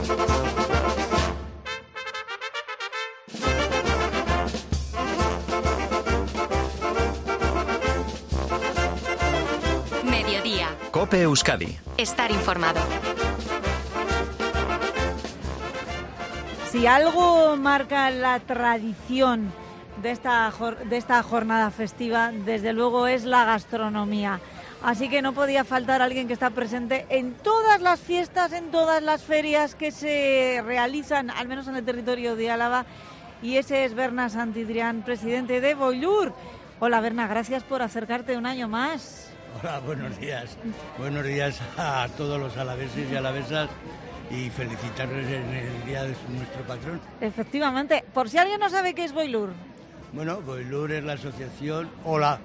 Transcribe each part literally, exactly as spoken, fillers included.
Mediodía. COPE Euskadi. Estar informado. Si algo marca la tradición de esta, de esta jornada festiva, desde luego es la gastronomía. Así que no podía faltar alguien que está presente en todas las fiestas, en todas las ferias que se realizan, al menos en el territorio de Álava, y ese es Berna Santidrián, presidente de Voilur. Hola Berna, gracias por acercarte un año más. Hola, buenos días. Buenos días a todos los alaveses y alavesas y felicitarles en el día de nuestro patrón. Efectivamente. Por si alguien no sabe qué es Voilur. Bueno, Voilur es la asociación, hola,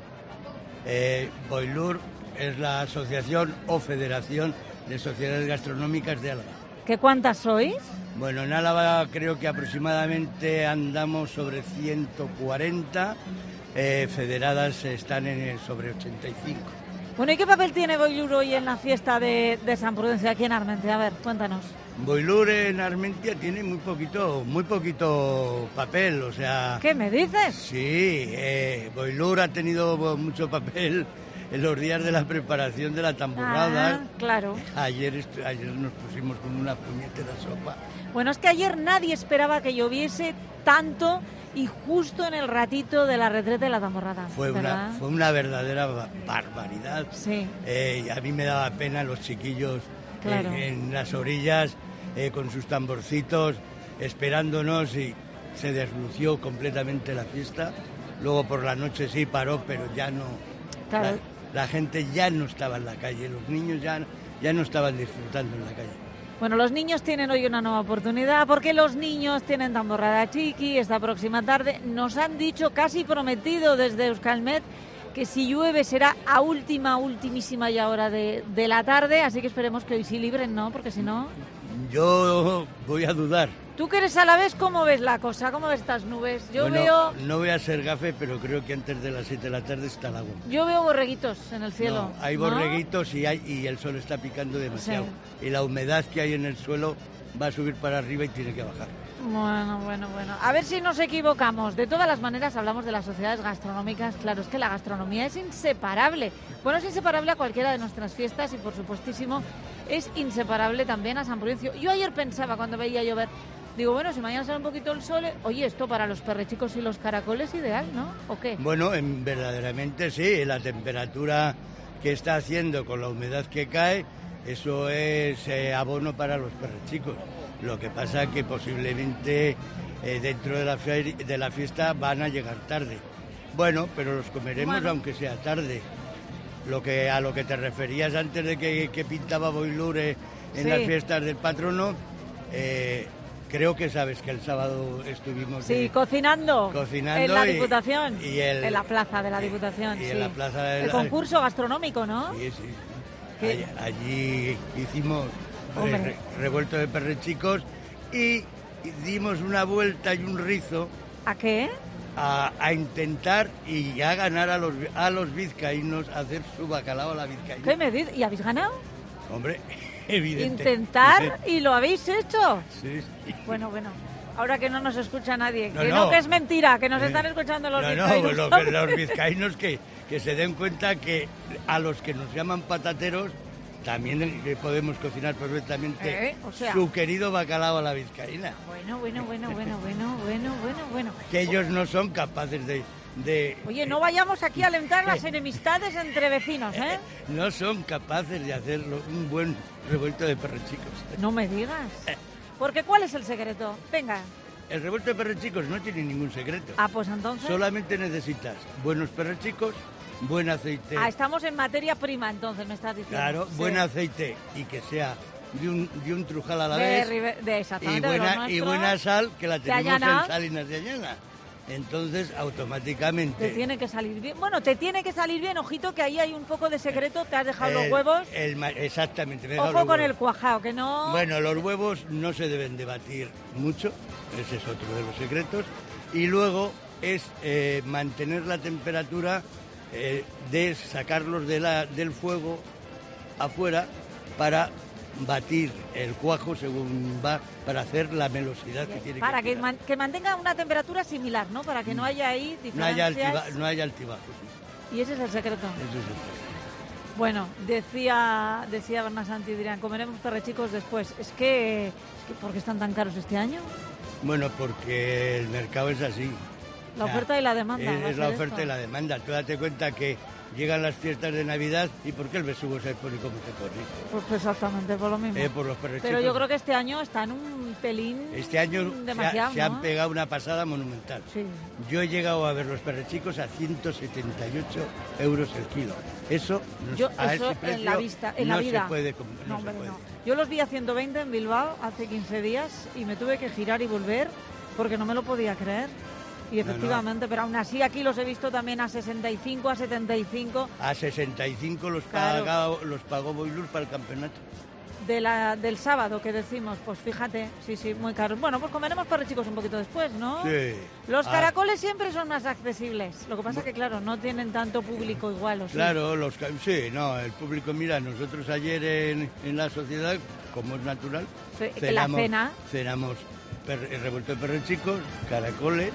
eh, Voilur es la asociación o federación de sociedades gastronómicas de Álava. ¿Qué cuántas sois? Bueno, en Álava creo que aproximadamente andamos sobre ciento cuarenta, eh, federadas están en sobre ochenta y cinco. Bueno, ¿y qué papel tiene Voilur hoy en la fiesta de, de San Prudencio aquí en Armentia? A ver, cuéntanos. Voilur en Armentia tiene muy poquito, muy poquito papel, o sea... ¿Qué me dices? Sí, eh, Voilur ha tenido mucho papel en los días de la preparación de la tamborrada. Ah, claro. Ayer, ayer nos pusimos con una puñetera sopa. Bueno, es que ayer nadie esperaba que lloviese tanto y justo en el ratito de la retreta de la tamborrada. Fue una, fue una verdadera barbaridad. Sí. Eh, y a mí me daba pena los chiquillos claro. en, en las orillas eh, con sus tamborcitos esperándonos y se deslució completamente la fiesta. Luego por la noche sí paró, pero ya no... Claro. La, la gente ya no estaba en la calle, los niños ya, ya no estaban disfrutando en la calle. Bueno, los niños tienen hoy una nueva oportunidad porque los niños tienen tamborrada chiqui esta próxima tarde. Nos han dicho, casi prometido desde Euskalmet, que si llueve será a última, ultimísima ya hora de, de la tarde, así que esperemos que hoy sí libren, ¿no? Porque si no... Yo voy a dudar. Tú que eres alavés, ¿cómo ves la cosa? ¿Cómo ves estas nubes? Yo bueno, veo... no voy a ser gafe, pero creo que antes de las siete de la tarde está el agua. Yo veo borreguitos en el cielo. No, hay ¿no? borreguitos y, hay, y el sol está picando demasiado. Sí. Y la humedad que hay en el suelo va a subir para arriba y tiene que bajar. Bueno, bueno, bueno. A ver si nos equivocamos. De todas las maneras hablamos de las sociedades gastronómicas. Claro, es que la gastronomía es inseparable. Bueno, es inseparable a cualquiera de nuestras fiestas y, por supuestísimo, es inseparable también a San Prudencio. Yo ayer pensaba, cuando veía llover, digo, bueno, si mañana sale un poquito el sol, oye, esto para los perrechicos y los caracoles ideal, ¿no? ¿O qué? Bueno, en, verdaderamente sí. La temperatura que está haciendo con la humedad que cae, eso es eh, abono para los perrechicos. Lo que pasa es que posiblemente eh, dentro de la, de la fiesta van a llegar tarde. Bueno, pero los comeremos bueno. aunque sea tarde. Lo que a lo que te referías antes de que, que pintaba Voilur eh, en sí. las fiestas del patrono, eh, creo que sabes que el sábado estuvimos sí, de, cocinando, cocinando en la y, Diputación, y el, en la plaza de la Diputación. Y, y sí. en la plaza de el la, concurso gastronómico, ¿no? Sí, sí. Allí, allí hicimos re, revuelto de perrechicos y dimos una vuelta y un rizo. ¿A qué? A, a intentar y a ganar a los, a los vizcaínos a hacer su bacalao a la vizcaína. ¿Qué me dices? ¿Y habéis ganado? Hombre, evidente. ¿Intentar y lo habéis hecho? Sí, sí. Bueno, bueno. Ahora que no nos escucha nadie, no, que no. no, que es mentira, que nos están escuchando los no, vizcaínos. No, lo que, los vizcaínos que, que se den cuenta que a los que nos llaman patateros también podemos cocinar perfectamente ¿Eh? o sea, su querido bacalao a la vizcaína. Bueno, bueno, bueno, bueno, bueno, bueno, bueno, bueno. Que ellos no son capaces de... de Oye, no vayamos aquí a alentar las enemistades entre vecinos, ¿eh? No son capaces de hacerlo un buen revuelto de perrechicos. No me digas. Porque ¿cuál es el secreto? Venga. El revuelto de perrechicos no tiene ningún secreto. Ah, pues entonces... Solamente necesitas buenos perrechicos, buen aceite. Ah, estamos en materia prima, entonces, me estás diciendo. Claro, sí. Buen aceite y que sea de un, de un trujal a la vez. De, de exactamente, y, buena, de nuestros, y buena sal, que la tenemos en Salinas de Ayala. Entonces, automáticamente... Te tiene que salir bien. Bueno, te tiene que salir bien, ojito, que ahí hay un poco de secreto. Te has dejado el, los huevos. El, exactamente. Me he Ojo los con huevos. el cuajao, que no... Bueno, los huevos no se deben de batir mucho. Ese es otro de los secretos. Y luego es eh, mantener la temperatura eh, de sacarlos de la, del fuego afuera para batir el cuajo según va para hacer la melosidad que tiene para que que, man, que mantenga una temperatura similar, ¿no? Para que no haya ahí diferencias. No haya, altiva, no haya altibajos. Sí. Y ese es el secreto. Ese es el secreto. Bueno, decía decía Berna Santi, dirán, comeremos perrechicos después. Es que, es que ¿por qué están tan caros este año? Bueno, porque el mercado es así. La o sea, oferta y la demanda. Es, es la oferta esto. y la demanda. Tú date cuenta que llegan las fiestas de Navidad y ¿por qué el besugo se pone como se pone? Pues exactamente, por lo mismo. Eh, por los perrechicos. Pero yo creo que este año están un pelín Este año demasiado, se, ha, ¿no? se han pegado una pasada monumental. Sí. Yo he llegado a ver los perrechicos a ciento setenta y ocho euros el kilo. Eso, no, Yo, a eso ese precio en la vista, en no la vida. se puede. No, No, se hombre, puede. no. Yo los vi a ciento veinte en Bilbao hace quince días y me tuve que girar y volver porque no me lo podía creer. Y efectivamente, no, no. pero aún así aquí los he visto también a sesenta y cinco, a setenta y cinco. A sesenta y cinco los, claro. pagó, los pagó Boilur para el campeonato. De la, del sábado que decimos, pues fíjate, sí, sí, muy caros. Bueno, pues comeremos perrechicos un poquito después, ¿no? Sí. Los ah. caracoles siempre son más accesibles. Lo que pasa es que, claro, no tienen tanto público igual. ¿o sí? Claro, los, sí, no, el público, mira, nosotros ayer en, en la sociedad, como es natural, sí, cenamos, la cena. cenamos per, revuelto de perrechicos, caracoles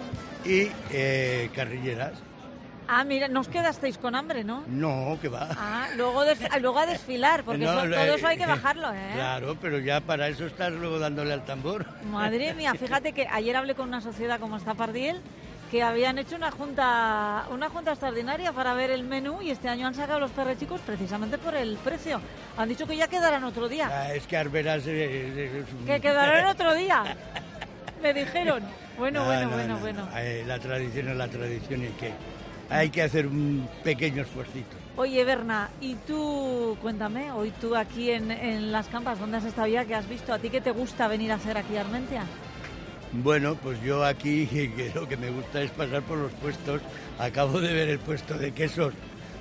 y eh, carrilleras. Ah, mira, no os quedasteis con hambre, ¿no? No, que va. Ah, luego, des, luego a desfilar, porque no, eso, todo eso hay que bajarlo, ¿eh? Claro, pero ya para eso estás luego dándole al tambor. Madre mía, fíjate que ayer hablé con una sociedad como está Pardiel, que habían hecho una junta una junta extraordinaria para ver el menú y este año han sacado los perrechicos precisamente por el precio. Han dicho que ya quedarán otro día. Ah, es que Arberas es, es un... Que quedarán otro día, me dijeron. Bueno, no, bueno, no, bueno, no, bueno. No. La tradición es la tradición y que hay que hacer un pequeño esfuercito. Oye, Berna, y tú, cuéntame, hoy tú aquí en, en Las Campas, ¿dónde has estado ya? ¿Qué has visto? ¿A ti qué te gusta venir a hacer aquí a Armentia? Bueno, pues yo aquí que lo que me gusta es pasar por los puestos. Acabo de ver el puesto de quesos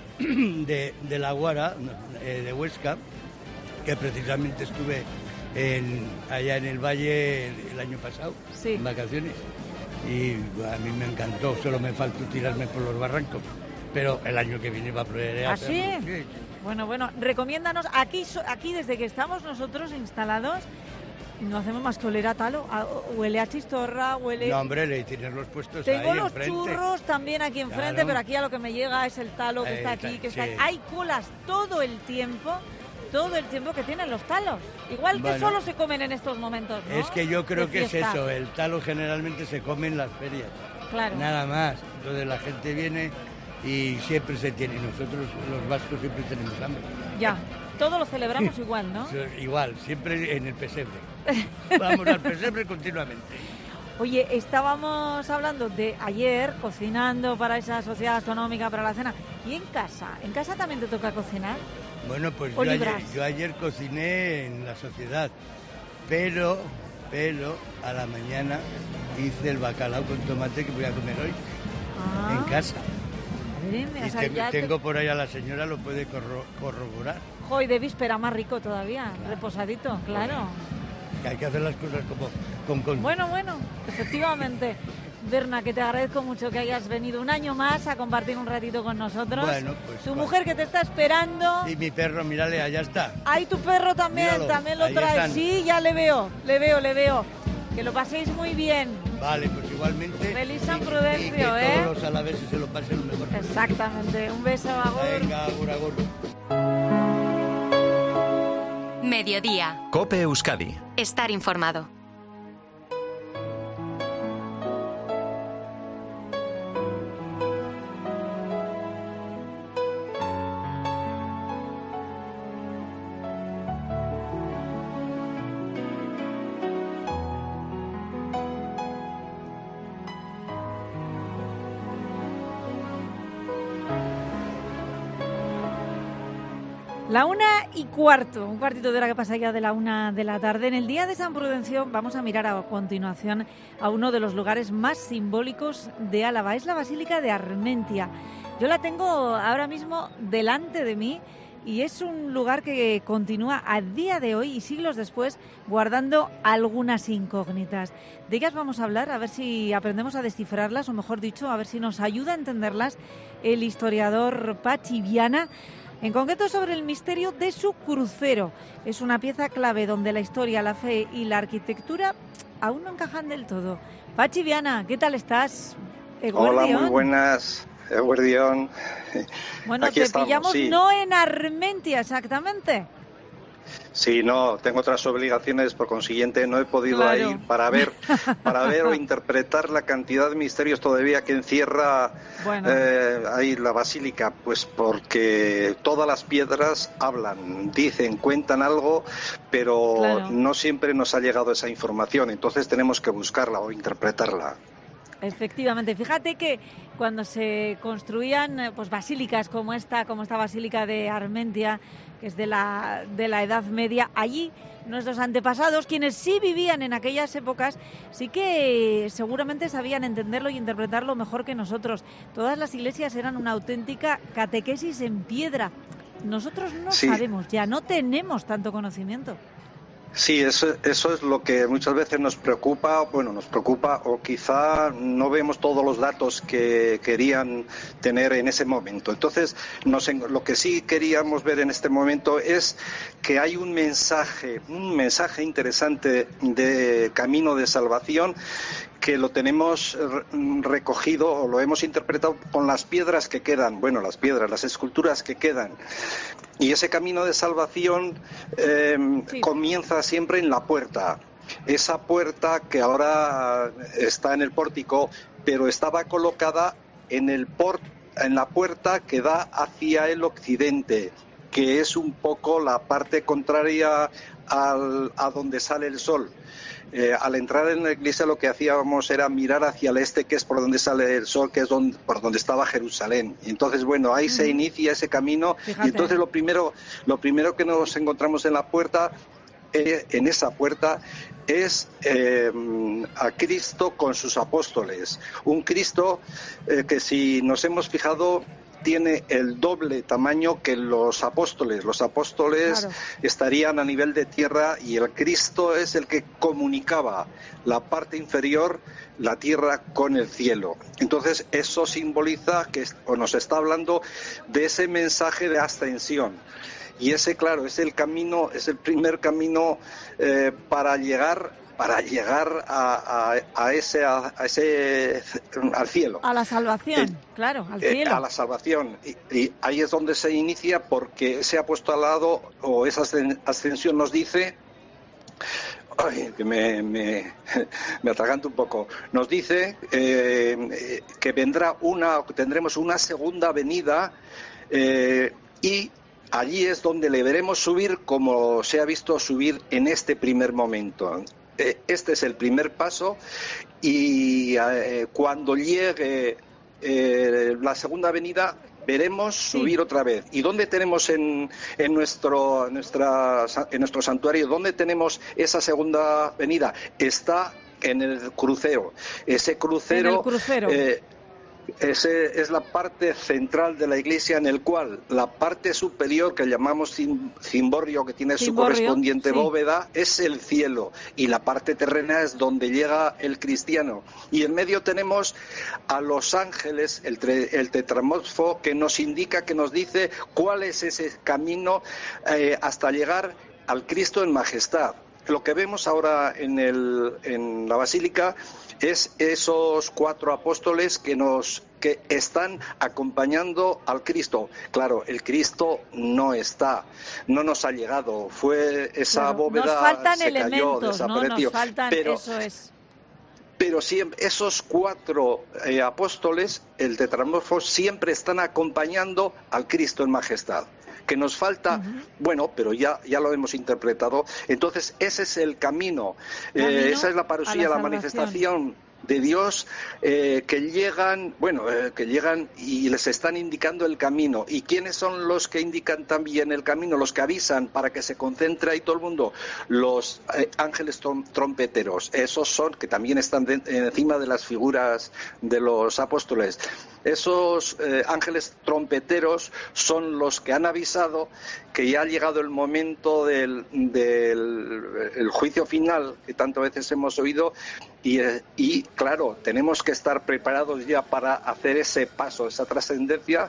de, de La Guara, eh, de Huesca, que precisamente estuve en, allá en el Valle el, el año pasado, sí. en vacaciones. Y a mí me encantó, solo me faltó tirarme por los barrancos. Pero el año que viene va a probar. ¿Ah, sí? Sí. Bueno, bueno, recomiéndanos, aquí, aquí desde que estamos nosotros instalados, no hacemos más que oler a talo, a, huele a chistorra, huele... No, hombre, le tienes los puestos Tengo ahí los enfrente. churros también aquí enfrente, claro. Pero aquí a lo que me llega es el talo que eh, está aquí, que sí. está aquí. Hay colas todo el tiempo, todo el tiempo que tienen los talos. Igual que bueno, solo se comen en estos momentos, ¿no? Es que yo creo de que fiesta. es eso, el talo generalmente se come en las ferias. Claro. Nada más. Entonces la gente viene y siempre se tiene. Y nosotros los vascos siempre tenemos hambre. Ya, todo lo celebramos igual, ¿no? Igual, siempre en el pesebre. Vamos al pesebre continuamente. Oye, estábamos hablando de ayer, cocinando para esa sociedad astronómica, para la cena. ¿Y en casa? ¿En casa también te toca cocinar? Bueno, pues yo ayer, yo ayer cociné en la sociedad, pero, pero a la mañana hice el bacalao con tomate que voy a comer hoy ah. en casa. Madre mía, y o sea, tengo, ya tengo te... por ahí a la señora, lo puede corro, corroborar. Hoy de víspera más rico todavía, claro. Reposadito, claro. Bueno, que hay que hacer las cosas como con, con... Bueno, bueno, efectivamente. Berna, que te agradezco mucho que hayas venido un año más a compartir un ratito con nosotros. Bueno, pues... Tu bueno. mujer que te está esperando. Y mi perro, mírale, allá está. Ahí tu perro también, Míralo, también lo trae. Están. Sí, ya le veo, le veo, le veo. Que lo paséis muy bien. Vale, pues igualmente. Feliz San Prudencio, y, y que ¿eh? todos los alaveses se lo pasen lo mejor. Exactamente. Un beso, agur. Venga, agur, agur. Mediodía. COPE Euskadi. Estar informado. La una y cuarto, un cuartito de hora que pasa ya de la una de la tarde. En el día de San Prudencio vamos a mirar a continuación a uno de los lugares más simbólicos de Álava. Es la Basílica de Armentia. Yo la tengo ahora mismo delante de mí y es un lugar que continúa a día de hoy y siglos después guardando algunas incógnitas. De ellas vamos a hablar, a ver si aprendemos a descifrarlas, o mejor dicho, a ver si nos ayuda a entenderlas el historiador Patxi Viana. en concreto sobre el misterio de su crucero. Es una pieza clave donde la historia, la fe y la arquitectura aún no encajan del todo. Pachi, Viana, ¿qué tal estás? Hola, muy buenas. Eguardión. Bueno, Aquí te estamos, pillamos sí. no en Armentia exactamente. Sí, no, tengo otras obligaciones, por consiguiente no he podido Claro. ir para ver, para ver o interpretar la cantidad de misterios todavía que encierra Bueno. eh, ahí la basílica, pues porque todas las piedras hablan, dicen, cuentan algo, pero Claro. no siempre nos ha llegado esa información, entonces tenemos que buscarla o interpretarla. Efectivamente, fíjate que cuando se construían eh, pues basílicas como esta, como esta basílica de Armentia, que es de la, de la Edad Media, allí nuestros antepasados, quienes sí vivían en aquellas épocas, sí que seguramente sabían entenderlo y interpretarlo mejor que nosotros. Todas las iglesias eran una auténtica catequesis en piedra. Nosotros no Sí. sabemos, ya no tenemos tanto conocimiento. Sí, eso, eso es lo que muchas veces nos preocupa, bueno, nos preocupa o quizá no vemos todos los datos que querían tener en ese momento. Entonces, nos, lo que sí queríamos ver en este momento es que hay un mensaje, un mensaje interesante de camino de salvación que lo tenemos recogido o lo hemos interpretado con las piedras que quedan, bueno, las piedras, las esculturas que quedan. Y ese camino de salvación eh, Sí. comienza siempre en la puerta. Esa puerta que ahora está en el pórtico, pero estaba colocada en, el por, en la puerta que da hacia el occidente, que es un poco la parte contraria al, a donde sale el sol. Eh, al entrar en la iglesia lo que hacíamos era mirar hacia el este, que es por donde sale el sol, que es donde, por donde estaba Jerusalén. Y entonces, bueno, ahí mm. se inicia ese camino. Fíjate. Y entonces lo primero, lo primero que nos encontramos en la puerta, eh, en esa puerta, es eh, a Cristo con sus apóstoles. Un Cristo eh, que, si nos hemos fijado, tiene el doble tamaño que los apóstoles. Los apóstoles Claro. estarían a nivel de tierra y el Cristo es el que comunicaba la parte inferior, la tierra, con el cielo. Entonces eso simboliza que o nos está hablando de ese mensaje de ascensión. Y ese, claro, es el camino, es el primer camino eh, para llegar para llegar a, a, a ese a, a ese al cielo, A la salvación, eh, claro, al eh, cielo. a la salvación, y, y ahí es donde se inicia, porque ese apostolado o esa ascensión nos dice, ay, que me, me, me atraganto un poco, nos dice eh, que vendrá una, tendremos una segunda venida eh, y allí es donde le veremos subir como se ha visto subir en este primer momento. Este es el primer paso y eh, cuando llegue eh, la segunda venida veremos subir sí. otra vez. ¿Y dónde tenemos en, en, nuestro, nuestra, en nuestro santuario? ¿Dónde tenemos esa segunda venida? Está en el crucero. Ese crucero... En el crucero. Eh, Ese es la parte central de la iglesia, en el cual la parte superior, que llamamos cimborrio, que tiene cimborrio, su correspondiente sí. bóveda, es el cielo, y la parte terrena es donde llega el cristiano. Y en medio tenemos a los ángeles, el, tre, el tetramorfo, que nos indica, que nos dice cuál es ese camino eh, hasta llegar al Cristo en majestad. Lo que vemos ahora en, el, en la basílica es esos cuatro apóstoles que nos que están acompañando al Cristo. Claro, el Cristo no está, no nos ha llegado. Fue esa claro, bóveda, nos faltan se elementos, cayó, desapareció. ¿no? Nos faltan, pero, eso es. Pero siempre, esos cuatro eh, apóstoles, el tetramorfo, siempre están acompañando al Cristo en majestad. Que nos falta, uh-huh. bueno, pero ya, ya lo hemos interpretado. Entonces, ese es el camino. camino eh, esa es la parusía, la, la manifestación de Dios, eh, que llegan, bueno, eh, que llegan y les están indicando el camino. ¿Y quiénes son los que indican también el camino? Los que avisan para que se concentre ahí todo el mundo. Los eh, ángeles trom- trompeteros. Esos son, que también están de, encima de las figuras de los apóstoles. Esos eh, ángeles trompeteros son los que han avisado que ya ha llegado el momento del, del el juicio final, que tantas veces hemos oído, y, y claro, tenemos que estar preparados ya para hacer ese paso, esa trascendencia,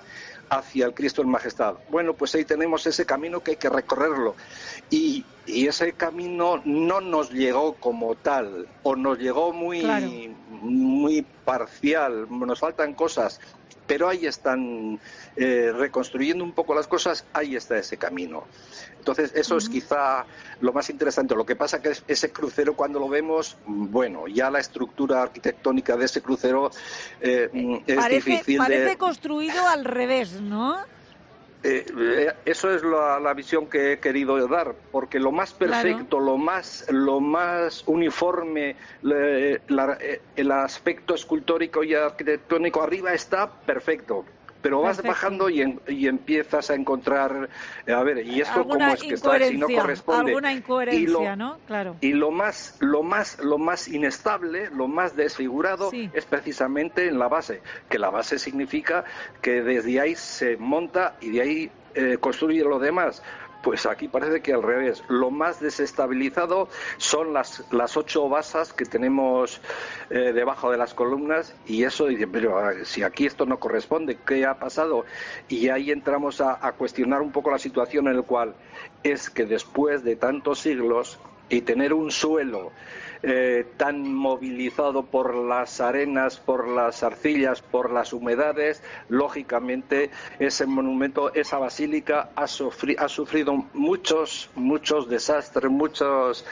hacia el Cristo en Majestad. Bueno, pues ahí tenemos ese camino que hay que recorrerlo. Y, y ese camino no nos llegó como tal, o nos llegó muy, claro. muy parcial, nos faltan cosas, pero ahí están eh, reconstruyendo un poco las cosas, ahí está ese camino. Entonces, eso uh-huh. es quizá lo más interesante. Lo que pasa que ese crucero, cuando lo vemos, bueno, ya la estructura arquitectónica de ese crucero eh, es parece, difícil parece de... Parece construido al revés, ¿no? Eh, eh, eso es la, la visión que he querido dar, porque lo más perfecto, claro. lo más lo más uniforme, le, la, el aspecto escultórico y arquitectónico arriba está perfecto, pero vas Perfecto. bajando y, en, y empiezas a encontrar, a ver, ¿y esto cómo es que está si no corresponde? Alguna incoherencia, y lo, ¿no? Claro. Y lo más, lo más, lo más inestable, lo más desfigurado sí. es precisamente en la base, que la base significa que desde ahí se monta y de ahí eh, construye lo demás. Pues aquí parece que al revés. Lo más desestabilizado son las, las ocho basas que tenemos eh, debajo de las columnas, y eso dice, pero si aquí esto no corresponde, ¿qué ha pasado? Y ahí entramos a, a cuestionar un poco la situación en la cual es que después de tantos siglos y tener un suelo eh, tan movilizado por las arenas, por las arcillas, por las humedades, lógicamente ese monumento, esa basílica ha, sufri- ha sufrido muchos, muchos desastres, muchos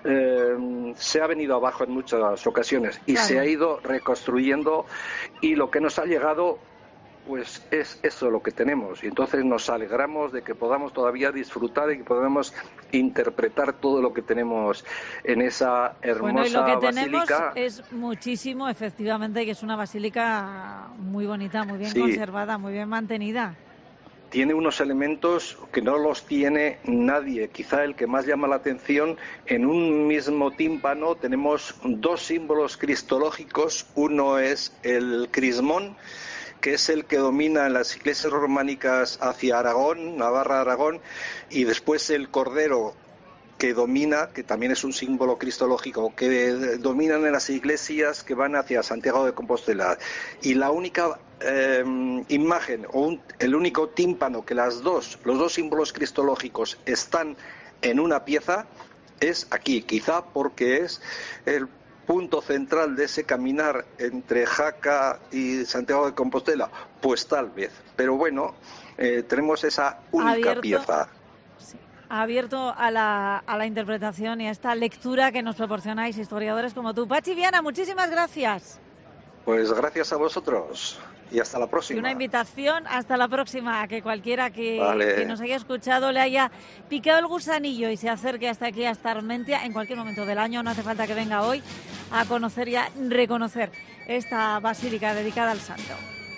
eh, se ha venido abajo en muchas ocasiones y claro. se ha ido reconstruyendo, y lo que nos ha llegado pues es eso lo que tenemos, y entonces nos alegramos de que podamos todavía disfrutar y que podamos interpretar todo lo que tenemos en esa hermosa bueno, y lo que basílica. Tenemos es muchísimo, efectivamente, que es una basílica muy bonita, muy bien sí. conservada, muy bien mantenida. Tiene unos elementos que no los tiene nadie. Quizá el que más llama la atención, en un mismo tímpano tenemos dos símbolos cristológicos. Uno es el crismón, que es el que domina en las iglesias románicas hacia Aragón, Navarra, Aragón, y después el cordero, que domina, que también es un símbolo cristológico, que dominan en las iglesias que van hacia Santiago de Compostela. Y la única eh, imagen, o un, el único tímpano que las dos, los dos símbolos cristológicos están en una pieza, es aquí, quizá porque es el punto central de ese caminar entre Jaca y Santiago de Compostela, pues tal vez, pero bueno, eh, tenemos esa única abierto, pieza. Sí, abierto a la, a la interpretación y a esta lectura que nos proporcionáis historiadores como tú. Pachi Viana, muchísimas gracias. Pues gracias a vosotros y hasta la próxima. Y una invitación hasta la próxima, a que cualquiera que, vale. que nos haya escuchado le haya picado el gusanillo y se acerque hasta aquí, hasta Armentia, en cualquier momento del año. No hace falta que venga hoy a conocer y a reconocer esta basílica dedicada al santo.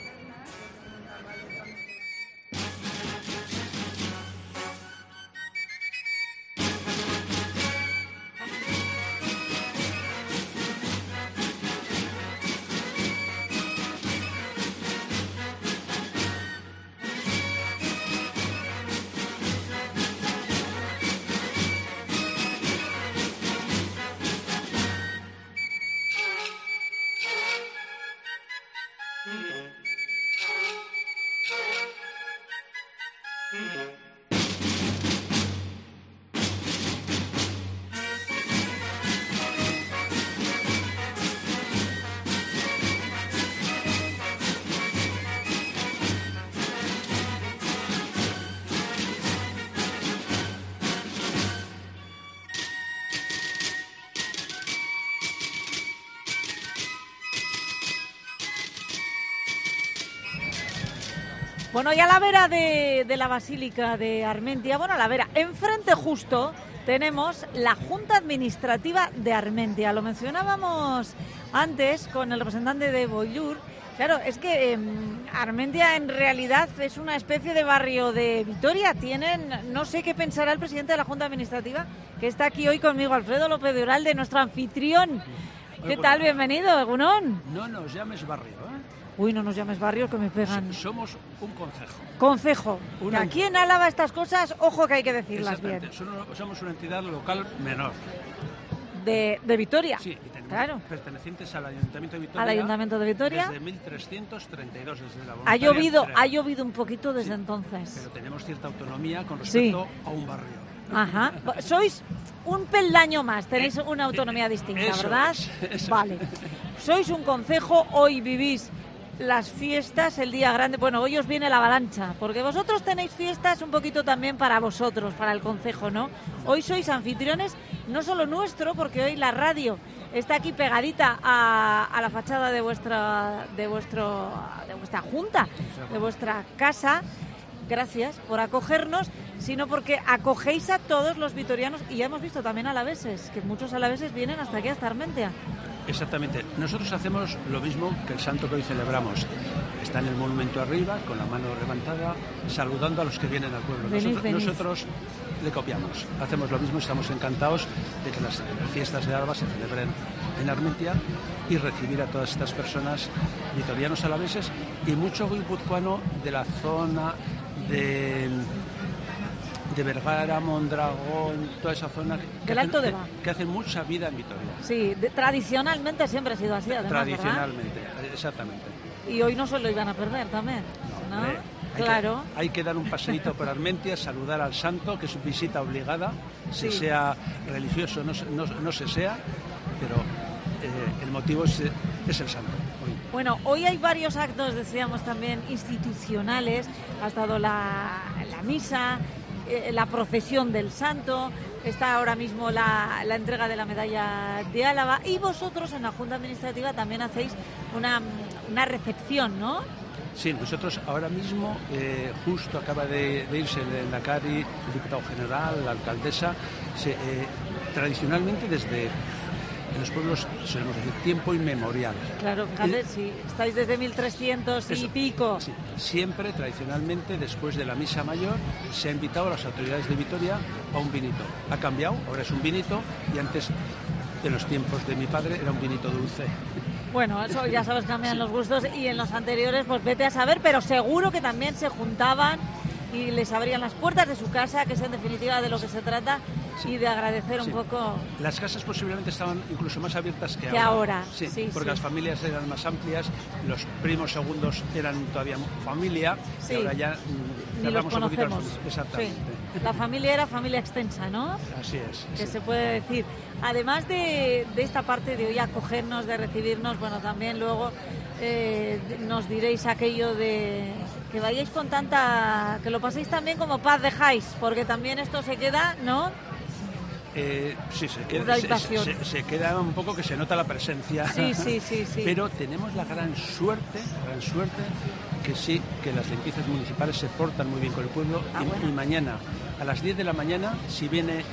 Bueno, y a la vera de, de la Basílica de Armentia, bueno, a la vera, enfrente justo tenemos la Junta Administrativa de Armentia. Lo mencionábamos antes con el representante de Boullur. Claro, es que eh, Armentia en realidad es una especie de barrio de Vitoria. Tienen, no sé qué pensará el presidente de la Junta Administrativa, que está aquí hoy conmigo, Alfredo López de Uralde, nuestro anfitrión. ¿Qué tal? Bienvenido, Egunon. No nos llames barrio, ¿eh? Uy, no nos llames barrio, que me pegan. Somos un concejo. Concejo. Una... Aquí en Álava estas cosas, ojo que hay que decirlas bien. Somos una entidad local menor. de, de Vitoria. Sí, y tenemos claro. pertenecientes al Ayuntamiento de Vitoria. Al Ayuntamiento de Vitoria. Desde mil trescientos treinta y dos, desde la Ha voluntaria llovido, entrega. ha llovido un poquito desde Sí, entonces. Pero tenemos cierta autonomía con respecto Sí. a un barrio. Ajá. Sois un peldaño más, tenéis una autonomía distinta, Eso ¿verdad? es, eso vale. Sois un concejo, hoy vivís las fiestas, el día grande. Bueno, hoy os viene la avalancha, porque vosotros tenéis fiestas un poquito también para vosotros, para el concejo, ¿no? Hoy sois anfitriones, no solo nuestro, porque hoy la radio está aquí pegadita a, a la fachada de vuestra, de vuestro, de vuestra junta, de vuestra casa. Gracias por acogernos, sino porque acogéis a todos los vitorianos y ya hemos visto también alaveses, que muchos alaveses vienen hasta aquí, hasta Armentia. Exactamente. Nosotros hacemos lo mismo que el santo que hoy celebramos. Está en el monumento arriba, con la mano levantada, saludando a los que vienen al pueblo. Venid, nosotros, venid. nosotros le copiamos. Hacemos lo mismo, estamos encantados de que las fiestas de Alba se celebren en Armentia y recibir a todas estas personas, vitorianos alaveses y mucho guipuzcoano de la zona de... de Vergara, Mondragón, toda esa zona que, Del hacen, Alto Deba. que, que hacen mucha vida en Vitoria. Sí, de- tradicionalmente siempre ha sido así, además, Tradicionalmente, exactamente. ¿verdad? Y hoy no se lo iban a perder también, ¿no? Hombre, hay Claro. Que, hay que dar un paseíto por Armentia, saludar al santo, que es visita obligada, Sí. se sea religioso, no, se- no, no se sea, pero eh, el motivo es, es el santo. Hoy. Bueno, hoy hay varios actos, decíamos también, institucionales. Ha estado la, la misa, eh, la procesión del santo, está ahora mismo la, la entrega de la medalla de Álava y vosotros en la Junta Administrativa también hacéis una, una recepción, ¿no? Sí, nosotros ahora mismo, eh, justo acaba de, de irse el Endacari, el diputado general, la alcaldesa, se, eh, tradicionalmente desde en los pueblos solemos decir tiempo inmemorial. Claro, fíjate, Eh, si estáis desde mil trescientos y Eso, pico. sí. Siempre, tradicionalmente, después de la misa mayor, se ha invitado a las autoridades de Vitoria a un vinito. Ha cambiado, ahora es un vinito y antes, en los tiempos de mi padre, era un vinito dulce. Bueno, eso ya sabes, cambian Sí. los gustos y en los anteriores pues vete a saber, pero seguro que también se juntaban y les abrían las puertas de su casa, que es en definitiva de lo que se trata, Sí. y de agradecer un Sí. poco. Las casas posiblemente estaban incluso más abiertas que, Que ahora, Sí, sí, porque sí. las familias eran más amplias, los primos segundos eran todavía familia Sí. y ahora ya mm, Ni los cerramos un poquito las conocemos. familias. Exactamente. Sí. La familia era familia extensa, ¿no? Así es. Que sí. se puede decir. Además de, de esta parte de hoy acogernos, de recibirnos, bueno, también luego eh, nos diréis aquello de que vayáis con tanta, que lo paséis también como paz dejáis, porque también esto se queda, ¿no? Eh, sí, se Una queda, se, habitación. se- se queda un poco que se nota la presencia. Sí, sí, sí, sí. Pero tenemos la gran suerte, la gran suerte, que sí, que las limpiezas municipales se portan muy bien con el pueblo Ah, y, bueno. y mañana, a las diez de la mañana, si viene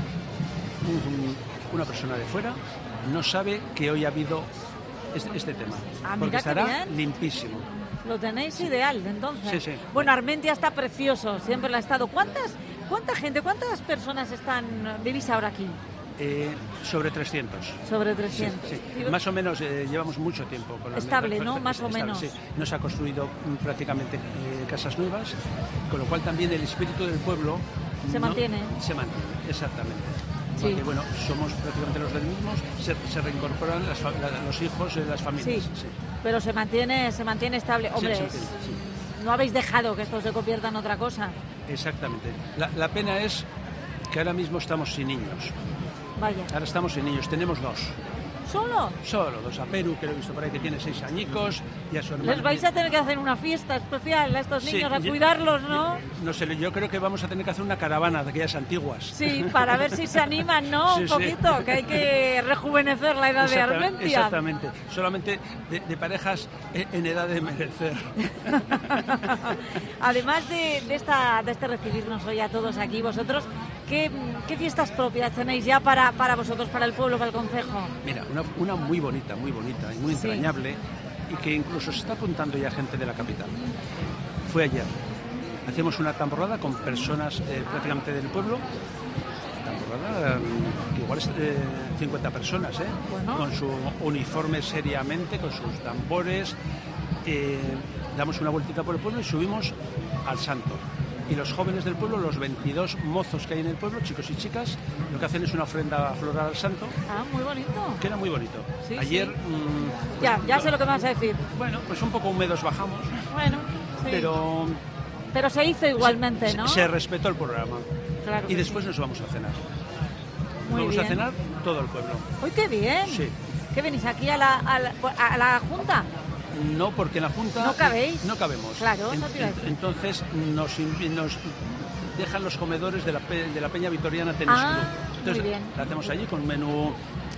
un- una persona de fuera, no sabe que hoy ha habido este, este tema, Ah, mira porque qué estará bien. limpísimo. Lo tenéis ideal, entonces. Sí, sí. Bueno, Armentia está precioso, siempre lo ha estado. ¿Cuántas, cuánta gente, cuántas personas están, vivís ahora aquí? Eh, sobre trescientos. Sobre Sí, trescientos. sí. Y- Más o menos eh, llevamos mucho tiempo con la Estable, con- ¿no? con- Más o estable, menos. sí. No se ha construido mm, prácticamente eh, casas nuevas, con lo cual también el espíritu del pueblo Se no- mantiene. Se mantiene, exactamente. Sí. Porque bueno, somos prácticamente los del mismos, se, se reincorporan las fa- la- los hijos de las familias. Sí, sí. pero se mantiene, se mantiene estable. Hombre, se es- mantiene, sí. no habéis dejado que esto se convierta en otra cosa. Exactamente. La, la pena es que ahora mismo estamos sin niños. Vaya. Ahora estamos sin niños, tenemos dos. ¿Solo? Solo dos. A Perú, que lo he visto por ahí, que tiene seis añicos, y a su hermano. Les vais a tener que hacer una fiesta especial a estos Sí, niños, a yo- cuidarlos, ¿no? No sé, yo creo que vamos a tener que hacer una caravana de aquellas antiguas. Sí, para ver si se animan, ¿no? Sí, Un sí. poquito, que hay que rejuvenecer la edad de Exacta- Armentia. Exactamente, solamente de, de parejas en en edad de merecer. Además de, de, esta, de este recibirnos hoy a todos aquí, vosotros, ¿qué, qué fiestas propias tenéis ya para, para vosotros, para el pueblo, para el concejo? Mira, una, una muy bonita, muy bonita y muy Sí. entrañable, y que incluso se está apuntando ya gente de la capital. Fue ayer. Hacemos una tamborrada con personas eh, prácticamente del pueblo. Tamborrada, mm, que igual es eh, cincuenta personas, ¿eh? Bueno. Con su uniforme seriamente, con sus tambores. eh, damos una vueltita por el pueblo y subimos al santo. y los jóvenes del pueblo, los veintidós mozos que hay en el pueblo, chicos y chicas, lo que hacen es una ofrenda floral al santo. Ah, muy bonito. Que era muy bonito. Sí, Ayer... sí. Mmm, ya, ya sé lo que me vas a decir. Bueno, pues un poco húmedos bajamos. Bueno, sí. Pero... Pero se hizo igualmente, se, ¿no? Se respetó el programa. Claro y después sí. nos vamos a cenar. Muy vamos bien. a cenar todo el pueblo. ¡Uy, qué bien! Sí. ¿Qué venís aquí a la, a la, a la Junta? No, porque en la Junta... ¿No cabéis? No cabemos. Claro, en, eso te iba a decir. Entonces nos, nos dejan los comedores de la, de la Peña Vitoriana Tenis Ah, Club. Entonces muy bien. la hacemos allí con un menú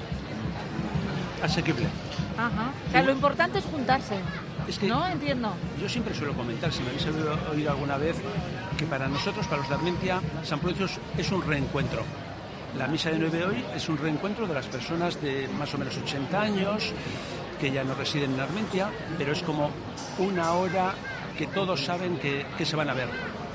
asequible. Ajá. O sea, lo importante es juntarse. Es que ¿No? Entiendo. Yo siempre suelo comentar, si me habéis oído, oído alguna vez, que para nosotros, para los de Armentia, San Prudencio es un reencuentro. La misa de nueve hoy es un reencuentro de las personas de más o menos ochenta años, que ya no residen en Armentia, pero es como una hora que todos saben que, que se van a ver.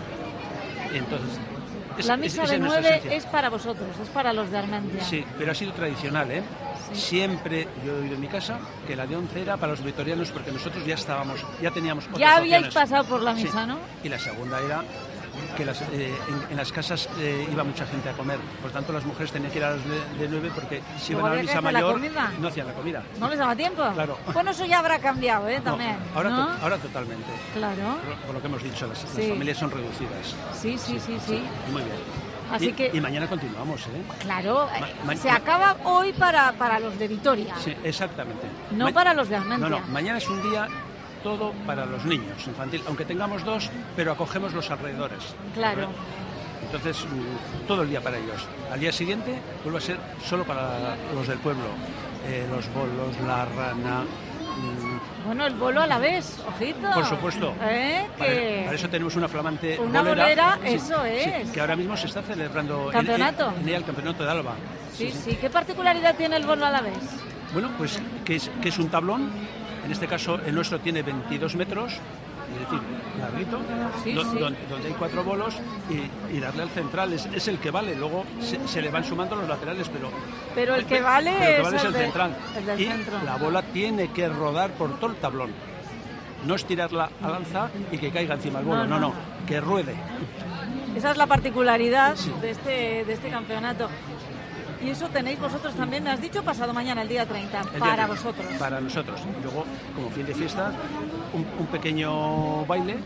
Entonces, es, la misa es, de es nuestra nueve esencia. es para vosotros, es para los de Armentia. Sí, pero ha sido tradicional, ¿eh? Sí. Siempre, yo he oído en mi casa, que la de once era para los vitorianos porque nosotros ya estábamos, ya teníamos otras Ya habíais opciones. pasado por la misa, Sí. ¿no? Y la segunda era que las, eh, en, en las casas eh, iba mucha gente a comer, por tanto las mujeres tenían que ir a las de, de nueve porque si Luego iban a la había que misa hacer la mayor comida. no hacían la comida. ¿No les daba tiempo? Claro. Bueno, eso ya habrá cambiado, ¿eh? No, También. ahora, ¿no? to- ahora totalmente. Claro. Por, por lo que hemos dicho, las, las Sí. familias son reducidas. Sí, sí, sí, sí. Muy bien. Así y, que- y mañana continuamos, ¿eh? Claro, Ma- eh, ma- se ma- acaba hoy para, para los de Vitoria, Sí, exactamente. no Ma- para los de Armentia. No, no, mañana es un día todo para los niños infantil, aunque tengamos dos, pero acogemos los alrededores. Claro. Entonces, mm, todo el día para ellos. Al día siguiente vuelve a ser solo para los del pueblo. Eh, los bolos, la rana... mm, Bueno, el bolo a la vez, ojito. por supuesto. ¿Eh? Para, Que... para eso tenemos una flamante Una bolera, Sí, eso sí, es. que ahora mismo se está celebrando en- ¿Campeonato? En, en ella el campeonato de Alba. Sí, sí. ¿Qué particularidad tiene el bolo a la vez? Bueno, pues que es, que es un tablón, en este caso el nuestro tiene veintidós metros, es decir, larguito, Sí, do- sí. Donde, donde hay cuatro bolos y, y darle al central es, es el que vale, luego se, se le van sumando los laterales, pero, Pero el que vale, pero el que es, vale es el el de- central. el del y centro. la bola tiene que rodar por todo el tablón. No es tirarla al alza y que caiga encima el bolo, No, no, no, no, que ruede. Esa es la particularidad Sí. de, este, de este campeonato. Y eso tenéis vosotros también, me has dicho, pasado mañana, el día treinta, El día para que- vosotros. Para nosotros. Y luego, como fin de fiesta, un, un pequeño baile.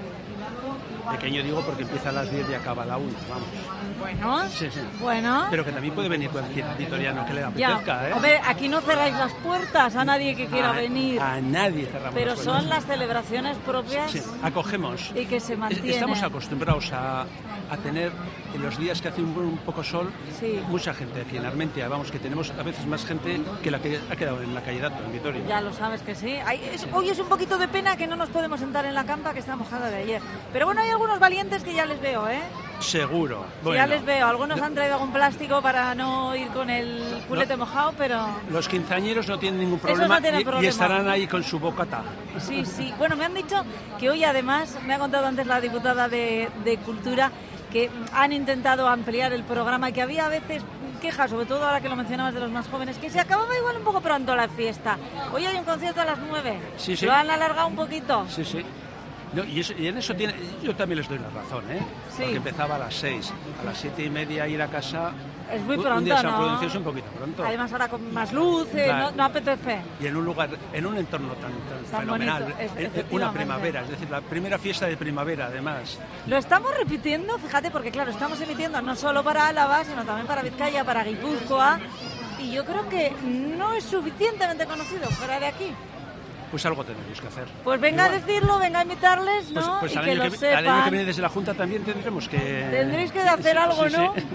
Pequeño digo porque empieza a las diez y acaba a la una, vamos. Bueno, Sí, sí. bueno. Pero que también puede venir cualquier vitoriano que le Ya, apetezca, ¿eh? hombre, aquí no cerráis las puertas a nadie que quiera a, venir, a nadie cerramos pero las son puertas. las celebraciones propias Sí, acogemos. y que se Es- mantienen. Estamos acostumbrados a, a tener en los días que hace un, un poco sol Sí. mucha gente aquí en Armentia, vamos, que tenemos a veces más gente que la que ha quedado en la calle Dato, en Vitoria. Ya lo sabes que sí. Hay- es- hoy es un poquito de pena que no nos podemos sentar en la campa que está mojada de ayer. Pero bueno, hay algunos valientes que ya les veo, ¿eh? Seguro. Sí, Bueno, ya les veo. Algunos no- han traído algún plástico para no ir con el culete mojado, pero Los quinceañeros no tienen ningún Esos no problema, tienen y, y problema. estarán ahí con su bocata. sí, sí. Bueno, me han dicho que hoy además, me ha contado antes la diputada de, de Cultura, que han intentado ampliar el programa y que había a veces quejas, sobre todo ahora que lo mencionabas de los más jóvenes, que se acababa igual un poco pronto la fiesta. Hoy hay un concierto a las nueve. Sí, sí. Lo han alargado un poquito. Sí, sí. No, y, eso- y en eso tiene, yo también les doy la razón, ¿eh? Sí. Porque empezaba a las seis, a las siete y media ir a casa. Es muy un- pronto, un día San ¿no? Prudencio es un poquito pronto. Además ahora con más luz, eh, Claro. no, no apetece. Y en un lugar, en un entorno tan, tan, Tan fenomenal, bonito, es- eh, eh, efectivamente. una primavera, es decir, la primera fiesta de primavera, además. Lo estamos repitiendo, fíjate, porque claro, estamos emitiendo no solo para Álava, sino también para Vizcaya, para Guipúzcoa, y yo creo que no es suficientemente conocido fuera de aquí. Pues algo tenemos que hacer. Pues venga Igual. a decirlo, venga a invitarles, Pues, ¿no? pues y al, que año lo que, al año que sepan. viene desde la Junta también tendremos que... Tendréis que hacer algo, sí, ¿no? sí.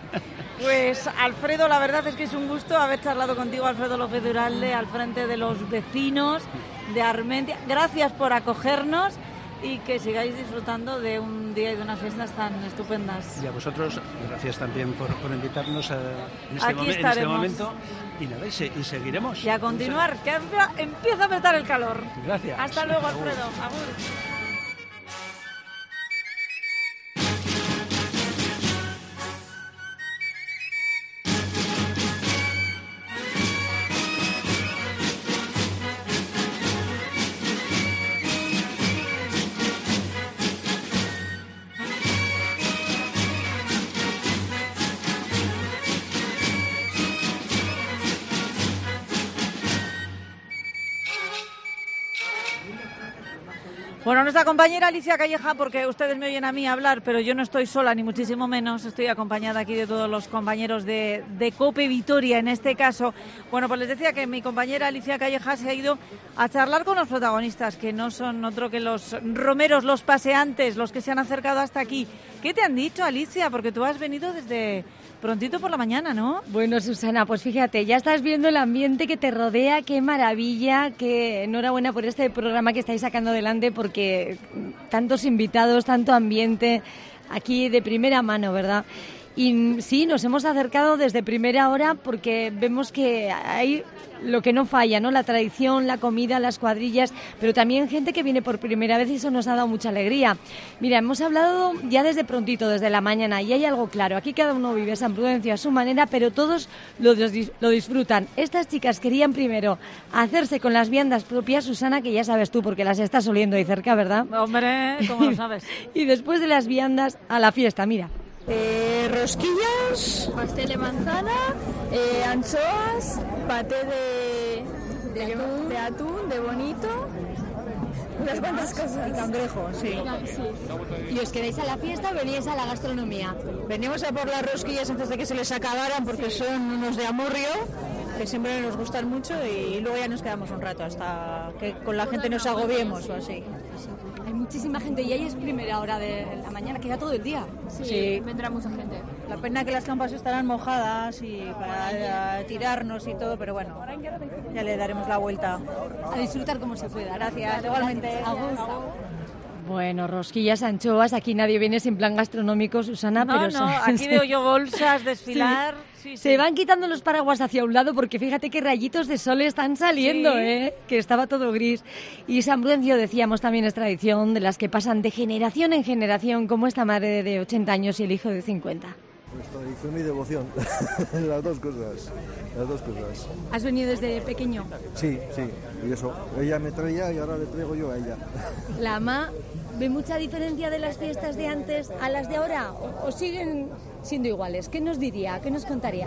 Pues Alfredo, la verdad es que es un gusto haber charlado contigo, Alfredo López Duralde, al frente de los vecinos de Armentia. Gracias por acogernos y que sigáis disfrutando de un día y de unas fiestas tan estupendas. Y a vosotros, gracias también por, por invitarnos a- en, este Aquí momen- en este estaremos. momento. Y nada, y, se- y seguiremos. Y a continuar, que empieza a apretar el calor. Gracias. Hasta luego, Agur. Alfredo. Agur. Bueno, nuestra compañera Alicia Calleja, porque ustedes me oyen a mí hablar, pero yo no estoy sola, ni muchísimo menos, estoy acompañada aquí de todos los compañeros de, de COPE Vitoria, en este caso. Bueno, pues les decía que mi compañera Alicia Calleja se ha ido a charlar con los protagonistas, que no son otro que los romeros, los paseantes, los que se han acercado hasta aquí. ¿Qué te han dicho, Alicia? Porque tú has venido desde prontito por la mañana, ¿no? Bueno, Susana, pues fíjate, ya estás viendo el ambiente que te rodea, qué maravilla, qué enhorabuena por este programa que estáis sacando adelante, porque tantos invitados, tanto ambiente, aquí de primera mano, ¿verdad? Y sí, nos hemos acercado desde primera hora porque vemos que hay lo que no falla, ¿no? La tradición, la comida, las cuadrillas, pero también gente que viene por primera vez y eso nos ha dado mucha alegría. Mira, hemos hablado ya desde prontito, desde la mañana, y hay algo claro. Aquí cada uno vive San Prudencio a su manera, pero todos lo, lo disfrutan. Estas chicas querían primero hacerse con las viandas propias, Susana, que ya sabes tú porque las estás oliendo ahí cerca, ¿verdad? Hombre, ¿cómo lo sabes? Y después de las viandas, a la fiesta, mira. Eh, rosquillas, pastel de manzana, eh, anchoas, paté de, de, atún. de atún, de bonito, unas cuantas cosas. Y cangrejo, sí. sí. ¿Y os quedáis a la fiesta o venís a la gastronomía? Venimos a por las rosquillas antes de que se les acabaran porque sí. son unos de Amurrio, que siempre nos gustan mucho, y luego ya nos quedamos un rato hasta que con la gente nos agobiemos o así. Hay muchísima gente y ahí es primera hora de la mañana, queda todo el día. Sí, sí, vendrá mucha gente. La pena que las campas estarán mojadas y para tirarnos y todo, pero bueno, ya le daremos la vuelta. A disfrutar como se pueda. Gracias, igualmente. Bueno, rosquillas, anchoas, aquí nadie viene sin plan gastronómico, Susana. No, pero no, aquí veo yo bolsas desfilar. Sí. Sí, sí. Sí. Se van quitando los paraguas hacia un lado porque fíjate qué rayitos de sol están saliendo, sí. ¿eh? Que estaba todo gris. Y San Prudencio, decíamos, también es tradición de las que pasan de generación en generación, como esta madre de ochenta años y el hijo de cincuenta. Pues tradición y devoción, las dos cosas, las dos cosas. ¿Has venido desde pequeño? Sí, sí, y eso, ella me traía y ahora le traigo yo a ella. ¿La ama ve mucha diferencia de las fiestas de antes a las de ahora o, o siguen siendo iguales? ¿Qué nos diría? ¿Qué nos contaría?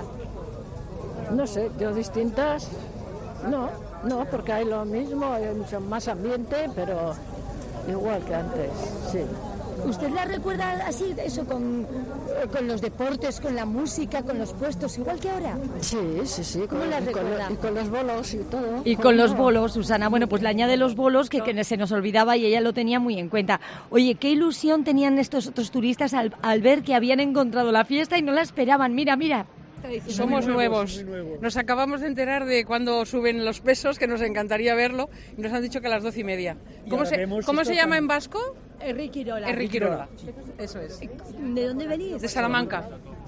No sé, yo distintas, no, no, porque hay lo mismo, hay mucho más ambiente, pero igual que antes, sí. ¿Usted la recuerda así, eso, con, con los deportes, con la música, con los puestos, igual que ahora? Sí, sí, sí. ¿Cómo las recuerda? Y con los bolos y todo. Y con los bolos, Susana. Bueno, pues le añade los bolos que, que se nos olvidaba y ella lo tenía muy en cuenta. Oye, qué ilusión tenían estos otros turistas al, al ver que habían encontrado la fiesta y no la esperaban. Mira, mira. Somos nuevos. Nos acabamos de enterar de cuándo suben los pesos, que nos encantaría verlo, y nos han dicho que a las doce y media. ¿Cómo se, ¿cómo se llama en vasco? Erriquirola. Erriquirola, eso es. ¿De dónde venís? De Salamanca.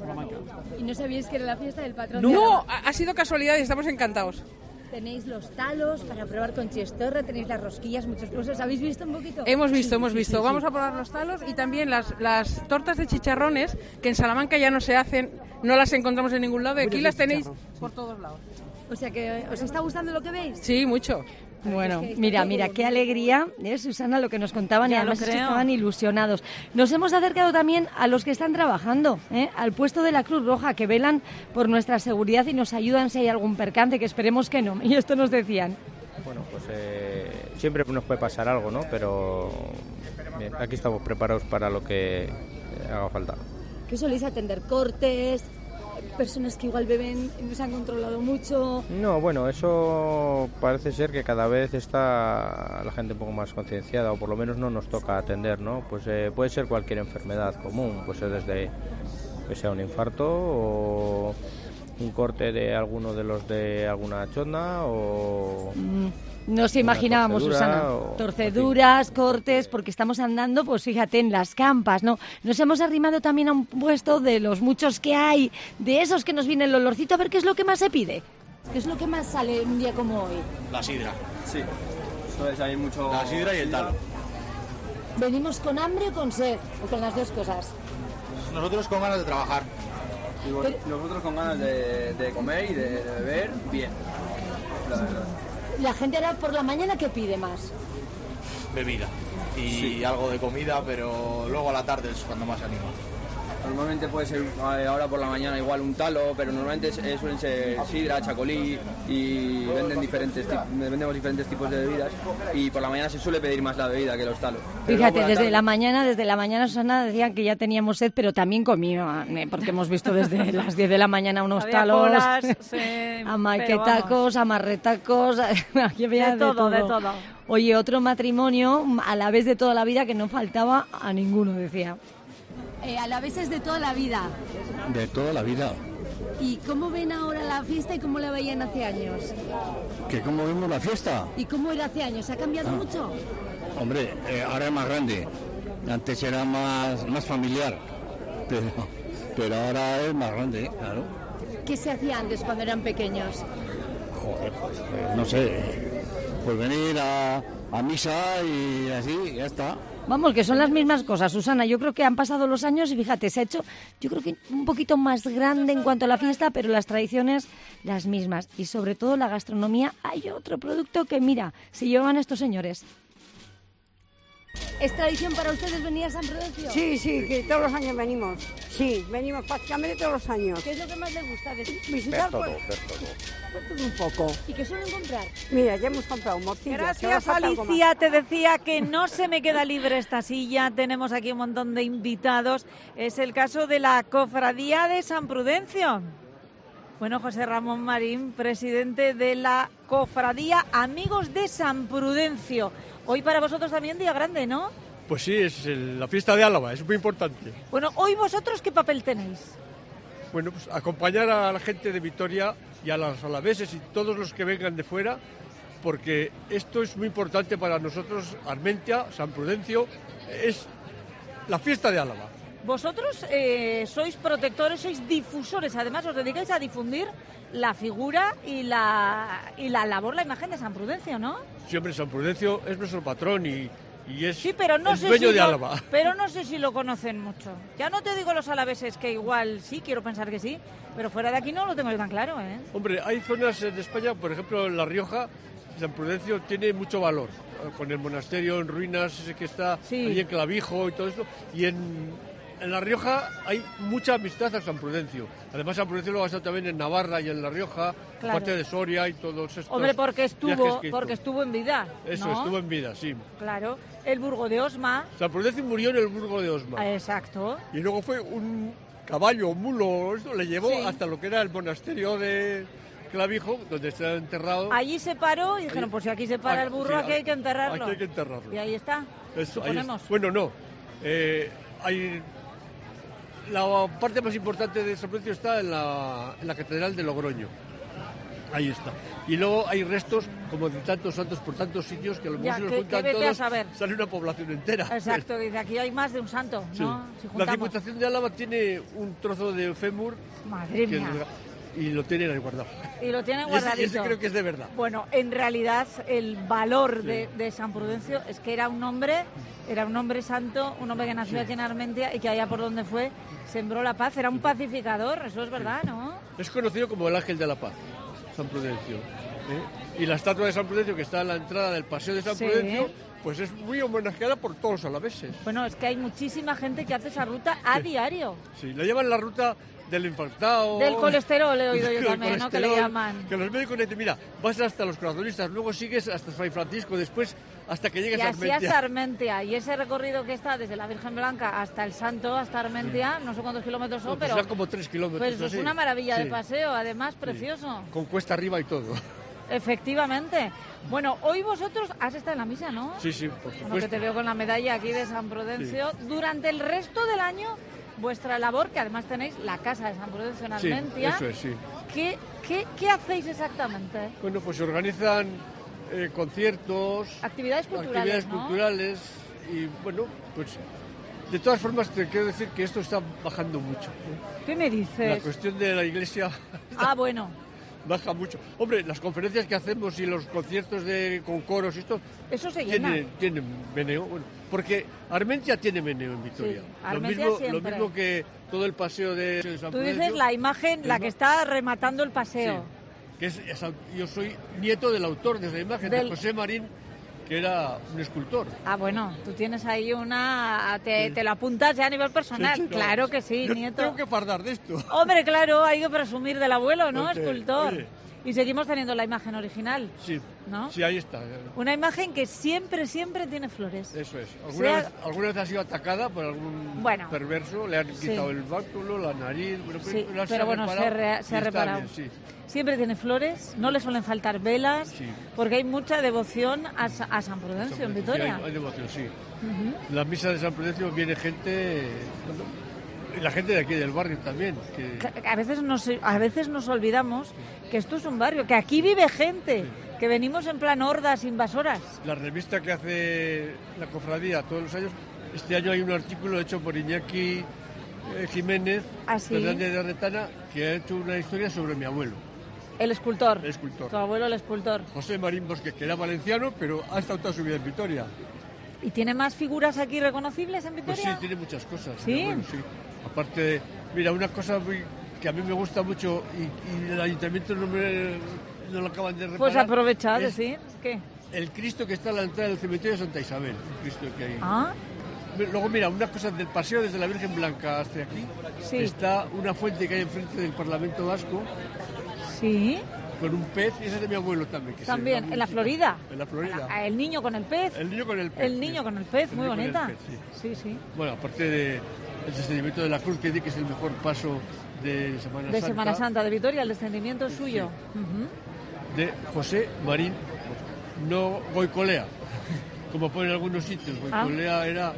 ¿Y no sabíais que era la fiesta del patrón? No, no, ha sido casualidad y estamos encantados. Tenéis los talos para probar con chistorra, tenéis las rosquillas, muchos cosas. ¿Habéis visto un poquito? Hemos visto, sí, hemos sí, visto. Sí, Vamos sí. a probar los talos y también las, las tortas de chicharrones, que en Salamanca ya no se hacen, no las encontramos en ningún lado, y aquí las tenéis por todos lados. O sea que, ¿os está gustando lo que veis? Sí, mucho. Bueno, mira, mira, qué alegría, ¿eh, Susana, lo que nos contaban, ya y además es que creo. estaban ilusionados. Nos hemos acercado también a los que están trabajando, ¿eh? Al puesto de la Cruz Roja, que velan por nuestra seguridad y nos ayudan si hay algún percance, que esperemos que no. Y esto nos decían. Bueno, pues eh, siempre nos puede pasar algo, ¿no? Pero bien, aquí estamos preparados para lo que haga falta. ¿Qué soléis atender? ¿Cortes? ¿Personas que igual beben y no se han controlado mucho? No, bueno, eso parece ser que cada vez está la gente un poco más concienciada, o por lo menos no nos toca atender, ¿no? Pues eh, puede ser cualquier enfermedad común, pues desde que sea un infarto o un corte de alguno de los de alguna chonda o... Mm. Nos imaginábamos, Susana, o, torceduras, cortes, porque estamos andando, pues fíjate, en las campas, ¿no? Nos hemos arrimado también a un puesto de los muchos que hay, de esos que nos viene el olorcito, a ver qué es lo que más se pide. ¿Qué es lo que más sale un día como hoy? La sidra. Sí. Entonces hay mucho... La sidra y el talo. ¿Venimos con hambre o con sed? ¿O con las dos cosas? Nosotros con ganas de trabajar. Y vos, Pero... nosotros con ganas de, de comer y de, de beber, bien. La verdad. La gente ahora por la mañana, ¿qué pide más? Bebida y sí. algo de comida, pero luego a la tarde es cuando más se anima. Normalmente puede ser eh, ahora por la mañana igual un talo, pero normalmente es, eh, suelen ser sidra, chacolí y venden diferentes vendemos diferentes tipos de bebidas y por la mañana se suele pedir más la bebida que los talos. Fíjate, la desde tarde... la mañana, desde la mañana Susana decía que ya teníamos sed, pero también comía, porque hemos visto desde las diez de la mañana unos había talos, colas, sí, amaquetacos, amarretacos, aquí había de, de todo, de todo. Oye, otro matrimonio a la vez de toda la vida que no faltaba a ninguno, decía. Eh, a la vez es de toda la vida. De toda la vida. ¿Y cómo ven ahora la fiesta y cómo la veían hace años? ¿Que cómo vemos la fiesta? ¿Y cómo era hace años? ¿Ha cambiado ah. mucho? Hombre, eh, ahora es más grande. Antes era más, más familiar. Pero, pero ahora es más grande, claro. ¿Qué se hacía antes cuando eran pequeños? Joder, pues eh, no sé. Pues venir a, a misa y así, ya está. Vamos, que son las mismas cosas, Susana. Yo creo que han pasado los años y fíjate, se ha hecho, yo creo que un poquito más grande en cuanto a la fiesta, pero las tradiciones las mismas. Y sobre todo la gastronomía, hay otro producto que, mira, se llevan estos señores. ¿Es tradición para ustedes venir a San Prudencio? Sí, sí, que todos los años venimos. Sí, venimos prácticamente todos los años. ¿Qué es lo que más les gusta de visitar? Ver todo, pues, ver todo. Pues todo un poco. ¿Y qué suelen comprar? Mira, ya hemos comprado morcillas. Gracias, Alicia. Te decía que no se me queda libre esta silla. Tenemos aquí un montón de invitados. Es el caso de la Cofradía de San Prudencio. Bueno, José Ramón Marín, presidente de la Cofradía Amigos de San Prudencio. Hoy para vosotros también día grande, ¿no? Pues sí, es el, la fiesta de Álava, es muy importante. Bueno, hoy vosotros, ¿qué papel tenéis? Bueno, pues acompañar a la gente de Vitoria y a los alaveses y todos los que vengan de fuera, porque esto es muy importante para nosotros, Armentia, San Prudencio, es la fiesta de Álava. Vosotros eh, sois protectores, sois difusores, además os dedicáis a difundir la figura y la, y la labor, la imagen de San Prudencio, ¿no? Sí, hombre, San Prudencio es nuestro patrón y, y es, sí, pero no es sé dueño si de lo, Álava. Pero no sé si lo conocen mucho. Ya no te digo los alaveses, que igual sí, quiero pensar que sí, pero fuera de aquí no lo tengo yo tan claro, ¿eh? Hombre, hay zonas de España, por ejemplo, en La Rioja, San Prudencio tiene mucho valor, con el monasterio en ruinas ese que está sí. ahí en Clavijo y todo esto, y en... En La Rioja hay mucha amistad a San Prudencio. Además, San Prudencio lo ha estado también en Navarra y en La Rioja, claro. parte de Soria y todos estos. Hombre, porque estuvo, porque estuvo en vida. Eso, ¿no? estuvo en vida, sí. Claro. El Burgo de Osma. San Prudencio murió en el Burgo de Osma. Exacto. Y luego fue un caballo, un mulo, esto le llevó sí. hasta lo que era el monasterio de Clavijo, donde está enterrado. Allí se paró y dijeron, pues si aquí se para el burro, sí, aquí hay que enterrarlo. Aquí hay que enterrarlo. Y ahí está. Eso, suponemos. Ahí bueno, no. Eh, hay... La parte más importante de San Prudencio está en la, en la Catedral de Logroño. Ahí está. Y luego hay restos, como de tantos santos por tantos sitios, que a lo mejor se los juntan todos, sale una población entera. Exacto, dice, aquí hay más de un santo, sí. ¿no? Si la Diputación de Álava tiene un trozo de fémur. Madre mía. Y lo tienen ahí guardado. Y lo tienen guardadito. Y ese, ese creo que es de verdad. Bueno, en realidad el valor sí. de, de San Prudencio es que era un hombre, era un hombre santo, un hombre que nació sí. aquí en Armentia y que allá por donde fue sembró la paz. Era un pacificador, eso es verdad, ¿no? Es conocido como el ángel de la paz, San Prudencio. ¿eh? Y la estatua de San Prudencio que está en la entrada del Paseo de San sí. Prudencio, pues es muy homenajeada por todos los alaveses. Bueno, es que hay muchísima gente que hace esa ruta a sí. diario. Sí, la llevan la ruta del infartado. Del colesterol, he oído yo también, ¿no? Que le llaman. Que los médicos le dicen, mira, vas hasta los corazonistas, luego sigues hasta Fray Francisco, después hasta que llegues a Armentia. Y así hasta Armentia. Y ese recorrido que está desde la Virgen Blanca hasta el Santo, hasta Armentia, sí. no sé cuántos kilómetros son, no, pues pero... Son como tres kilómetros. Pues es una maravilla sí. de paseo, además precioso. Sí. Con cuesta arriba y todo. Efectivamente. Bueno, hoy vosotros has estado en la misa, ¿no? Sí, sí, por supuesto. Bueno, que te veo con la medalla aquí de San Prudencio. Sí. Durante el resto del año, vuestra labor, que además tenéis la casa de San Prudencio en Armentia. Sí, eso es, sí. ¿Qué, qué, qué hacéis exactamente? Bueno, pues se organizan eh, conciertos, actividades culturales, actividades ¿no? culturales y bueno, pues de todas formas te quiero decir que esto está bajando mucho. ¿eh? ¿Qué me dices? La cuestión de la iglesia. Ah, bueno. Baja mucho. Hombre, las conferencias que hacemos y los conciertos de con coros y esto... Eso se llena. Tienen, tienen meneo, bueno, porque Armentia tiene meneo en Vitoria. Sí, lo, mismo, lo mismo que todo el paseo de San Tú dices Prudencio, la imagen, la que está rematando el paseo. Sí, que es, es, yo soy nieto del autor de esa imagen, del... de José Marín que era un escultor. Ah, bueno, tú tienes ahí una... Te, te la apuntas ya a nivel personal. Sí, sí, claro. claro que sí, Yo nieto. Tengo que fardar de esto. Hombre, claro, hay que presumir del abuelo, ¿no? Porque, escultor. Oye. Y seguimos teniendo la imagen original. Sí, ¿no? Sí, ahí está. Una imagen que siempre, siempre tiene flores. Eso es. ¿Alguna, sea... vez, ¿alguna vez ha sido atacada por algún bueno, perverso? Le han quitado sí. el báculo, la nariz... Bueno, sí, pero pero bueno, se, re, se ha reparado. Bien, sí. Siempre tiene flores, no le suelen faltar velas, sí. porque hay mucha devoción a, a San Prudencio, San en Vitoria. Sí, hay, hay devoción, sí. Uh-huh. En la misa de San Prudencio viene gente... Bueno, la gente de aquí del barrio también. Que... A veces nos, a veces nos olvidamos que esto es un barrio, que aquí vive gente, sí. que venimos en plan hordas invasoras. La revista que hace la cofradía todos los años, este año hay un artículo hecho por Iñaki eh, Jiménez, ¿Ah, sí? Fernández de Arretana, que ha hecho una historia sobre mi abuelo. El escultor. El escultor. Tu abuelo, el escultor. José Marín Bosque, que era valenciano, pero ha estado toda su vida en Vitoria. ¿Y tiene más figuras aquí reconocibles en Vitoria? Pues sí, tiene muchas cosas. ¿Sí? Abuelo, sí. Aparte de, mira, una cosa muy, que a mí me gusta mucho y, y el ayuntamiento no, me, no lo acaban de reparar. Pues aprovecha, decir, ¿qué? El Cristo que está a la entrada del cementerio de Santa Isabel. El Cristo que hay. Ah. Luego, mira, una cosa del paseo desde la Virgen Blanca hasta aquí. Sí. Está una fuente que hay enfrente del Parlamento Vasco. Sí. Con un pez, y ese es de mi abuelo también. Que también, en la Florida. En la Florida. El niño con el pez. El niño con el pez. El niño sí. con el pez, el muy bonita. Pez, sí. sí, sí. Bueno, aparte de el descendimiento de la cruz, que dice que es el mejor paso de Semana de Santa. De Semana Santa de Vitoria, el descendimiento sí, suyo. Sí. Uh-huh. De José Marín, no Goicolea, como ponen en algunos sitios. Goicolea ah. era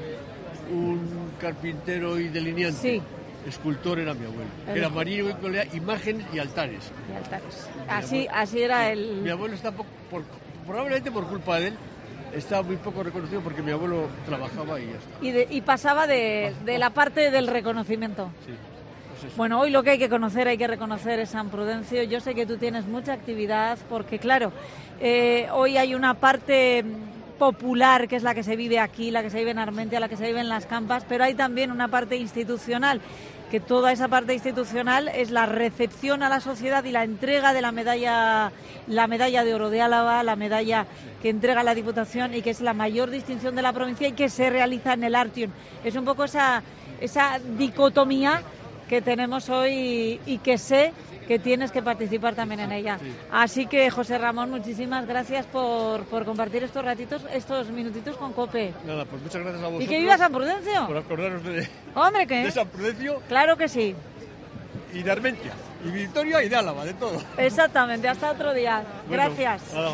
un carpintero y delineante. Sí. Escultor era mi abuelo. El era Marín Goicolea, imágenes y altares. Y altares. Así, abuelo, así era el... Mi abuelo está, por, por, probablemente por culpa de él, está muy poco reconocido porque mi abuelo trabajaba y ya está. Y, de, y pasaba de, de la parte del reconocimiento. Sí. Pues bueno, hoy lo que hay que conocer, hay que reconocer es San Prudencio. Yo sé que tú tienes mucha actividad porque, claro, eh, hoy hay una parte popular que es la que se vive aquí, la que se vive en Armentia, la que se vive en Las Campas, pero hay también una parte institucional, que toda esa parte institucional es la recepción a la sociedad y la entrega de la medalla, la medalla de oro de Álava, la medalla que entrega la Diputación y que es la mayor distinción de la provincia y que se realiza en el Artium. Es un poco esa, esa dicotomía que tenemos hoy y, y que sé que tienes que participar también en ella. Sí. Así que, José Ramón, muchísimas gracias por, por compartir estos ratitos, estos minutitos con COPE. Nada, pues muchas gracias a vosotros. ¿Y que viva San Prudencio? Por acordaros de, Hombre, ¿qué? de San Prudencio. Claro que sí. Y de Armentia, y Vitoria y de Álava, de todo. Exactamente, hasta otro día. Bueno, gracias. Nada.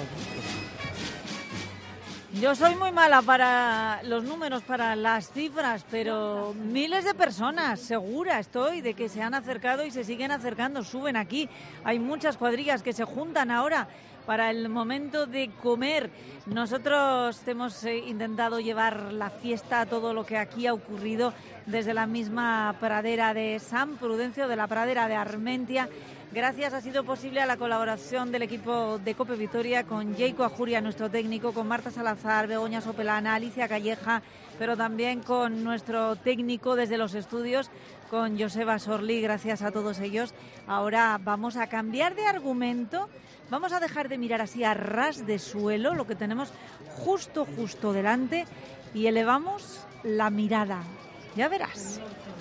Yo soy muy mala para los números, para las cifras, pero miles de personas, segura estoy, de que se han acercado y se siguen acercando, suben aquí. Hay muchas cuadrillas que se juntan ahora para el momento de comer. Nosotros hemos eh, intentado llevar la fiesta a todo lo que aquí ha ocurrido desde la misma pradera de San Prudencio, de la pradera de Armentia. Gracias, ha sido posible a la colaboración del equipo de COPE Vitoria con Jaico Ajuria, nuestro técnico, con Marta Salazar, Begoña Sopelana, Alicia Calleja, pero también con nuestro técnico desde los estudios, con Joseba Sorli. Gracias a todos ellos. Ahora vamos a cambiar de argumento, vamos a dejar de mirar así a ras de suelo, lo que tenemos justo, justo delante, y elevamos la mirada. Ya verás.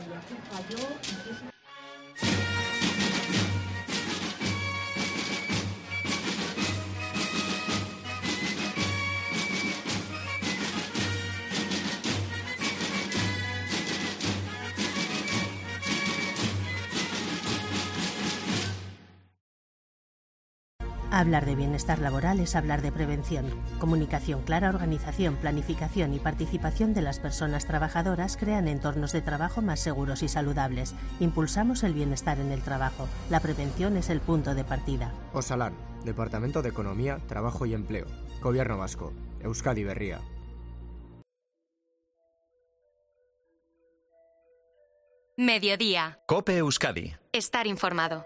Hablar de bienestar laboral es hablar de prevención. Comunicación clara, organización, planificación y participación de las personas trabajadoras crean entornos de trabajo más seguros y saludables. Impulsamos el bienestar en el trabajo. La prevención es el punto de partida. Osalan, Departamento de Economía, Trabajo y Empleo. Gobierno Vasco. Euskadi Berria. Mediodía. COPE Euskadi. Estar informado.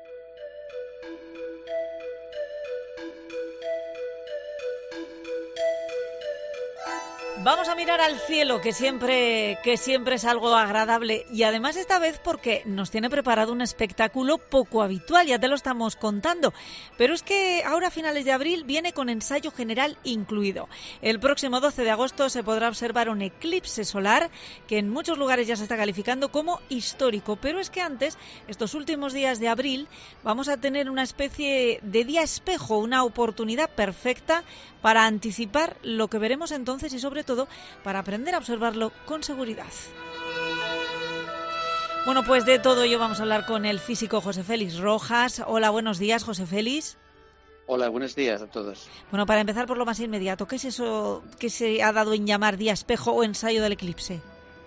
Vamos a mirar al cielo, que siempre, que siempre es algo agradable, y además esta vez porque nos tiene preparado un espectáculo poco habitual, ya te lo estamos contando, pero es que ahora a finales de abril viene con ensayo general incluido. El próximo doce de agosto se podrá observar un eclipse solar que en muchos lugares ya se está calificando como histórico, pero es que antes, estos últimos días de abril, vamos a tener una especie de día espejo, una oportunidad perfecta para anticipar lo que veremos entonces y sobre todo para aprender a observarlo con seguridad. Bueno, pues de todo ello vamos a hablar con el físico José Félix Rojas. Hola, buenos días, José Félix. Hola, buenos días a todos. Bueno, para empezar por lo más inmediato, ¿qué es eso que se ha dado en llamar día espejo o ensayo del eclipse?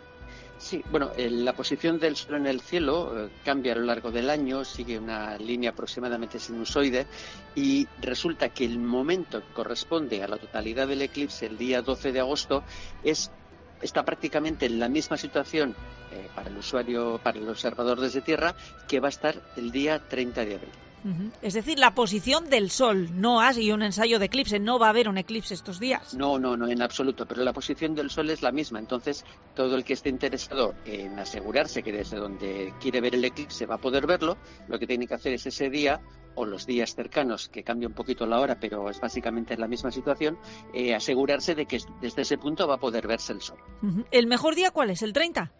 Sí, bueno, eh, la posición del Sol en el cielo eh, cambia a lo largo del año, sigue una línea aproximadamente sinusoide y resulta que el momento que corresponde a la totalidad del eclipse, el día doce de agosto, es está prácticamente en la misma situación eh, para el usuario, para el observador desde Tierra, que va a estar el día treinta de abril. Uh-huh. Es decir, la posición del Sol, no hay un ensayo de eclipse, no va a haber un eclipse estos días. No, no, no, en absoluto, pero la posición del Sol es la misma, entonces todo el que esté interesado en asegurarse que desde donde quiere ver el eclipse va a poder verlo, lo que tiene que hacer es ese día o los días cercanos, que cambia un poquito la hora, pero es básicamente la misma situación, eh, asegurarse de que desde ese punto va a poder verse el Sol. Uh-huh. ¿El mejor día cuál es? ¿El treinta?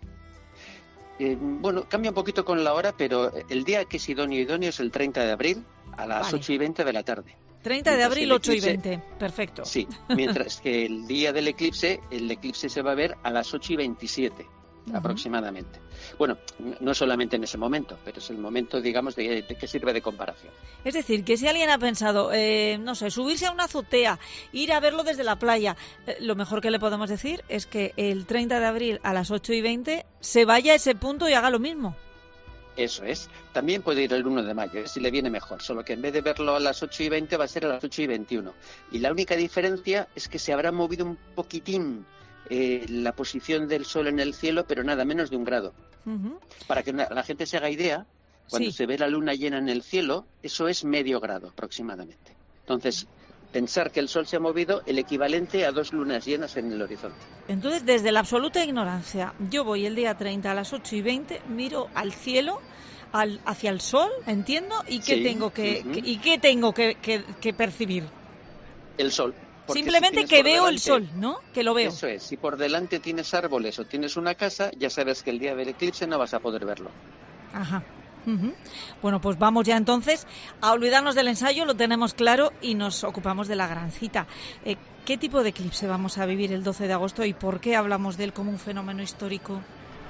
Eh, bueno, cambia un poquito con la hora, pero el día que es idóneo idóneo es el treinta de abril a las vale. ocho y veinte de la tarde. treinta de abril, ocho y veinte. Perfecto. Sí, mientras que el día del eclipse, el eclipse se va a ver a las ocho y veintisiete. Uh-huh. Aproximadamente. Bueno, no solamente en ese momento, pero es el momento, digamos, de, de que sirve de comparación. Es decir, que si alguien ha pensado, eh, no sé, subirse a una azotea, ir a verlo desde la playa, eh, lo mejor que le podemos decir es que el treinta de abril a las ocho y veinte se vaya a ese punto y haga lo mismo. Eso es. También puede ir el uno de mayo, si le viene mejor, solo que en vez de verlo a las ocho y veinte va a ser a las ocho y veintiuno. Y la única diferencia es que se habrá movido un poquitín Eh, la posición del Sol en el cielo, pero nada menos de un grado. Uh-huh. Para que una, la gente se haga idea, cuando sí. se ve la luna llena en el cielo, eso es medio grado aproximadamente. Entonces, pensar que el Sol se ha movido el equivalente a dos lunas llenas en el horizonte. Entonces, desde la absoluta ignorancia, yo voy el día treinta a las ocho y veinte, miro al cielo, al, hacia el Sol, entiendo, y qué sí. tengo que, uh-huh. que y qué tengo que, que, que percibir. El Sol. Porque simplemente si que veo delante, el Sol, ¿no? Que lo veo. Eso es. Si por delante tienes árboles o tienes una casa, ya sabes que el día del eclipse no vas a poder verlo. Ajá. Uh-huh. Bueno, pues vamos ya entonces a olvidarnos del ensayo, lo tenemos claro y nos ocupamos de la gran cita. Eh, ¿Qué tipo de eclipse vamos a vivir el doce de agosto y por qué hablamos de él como un fenómeno histórico?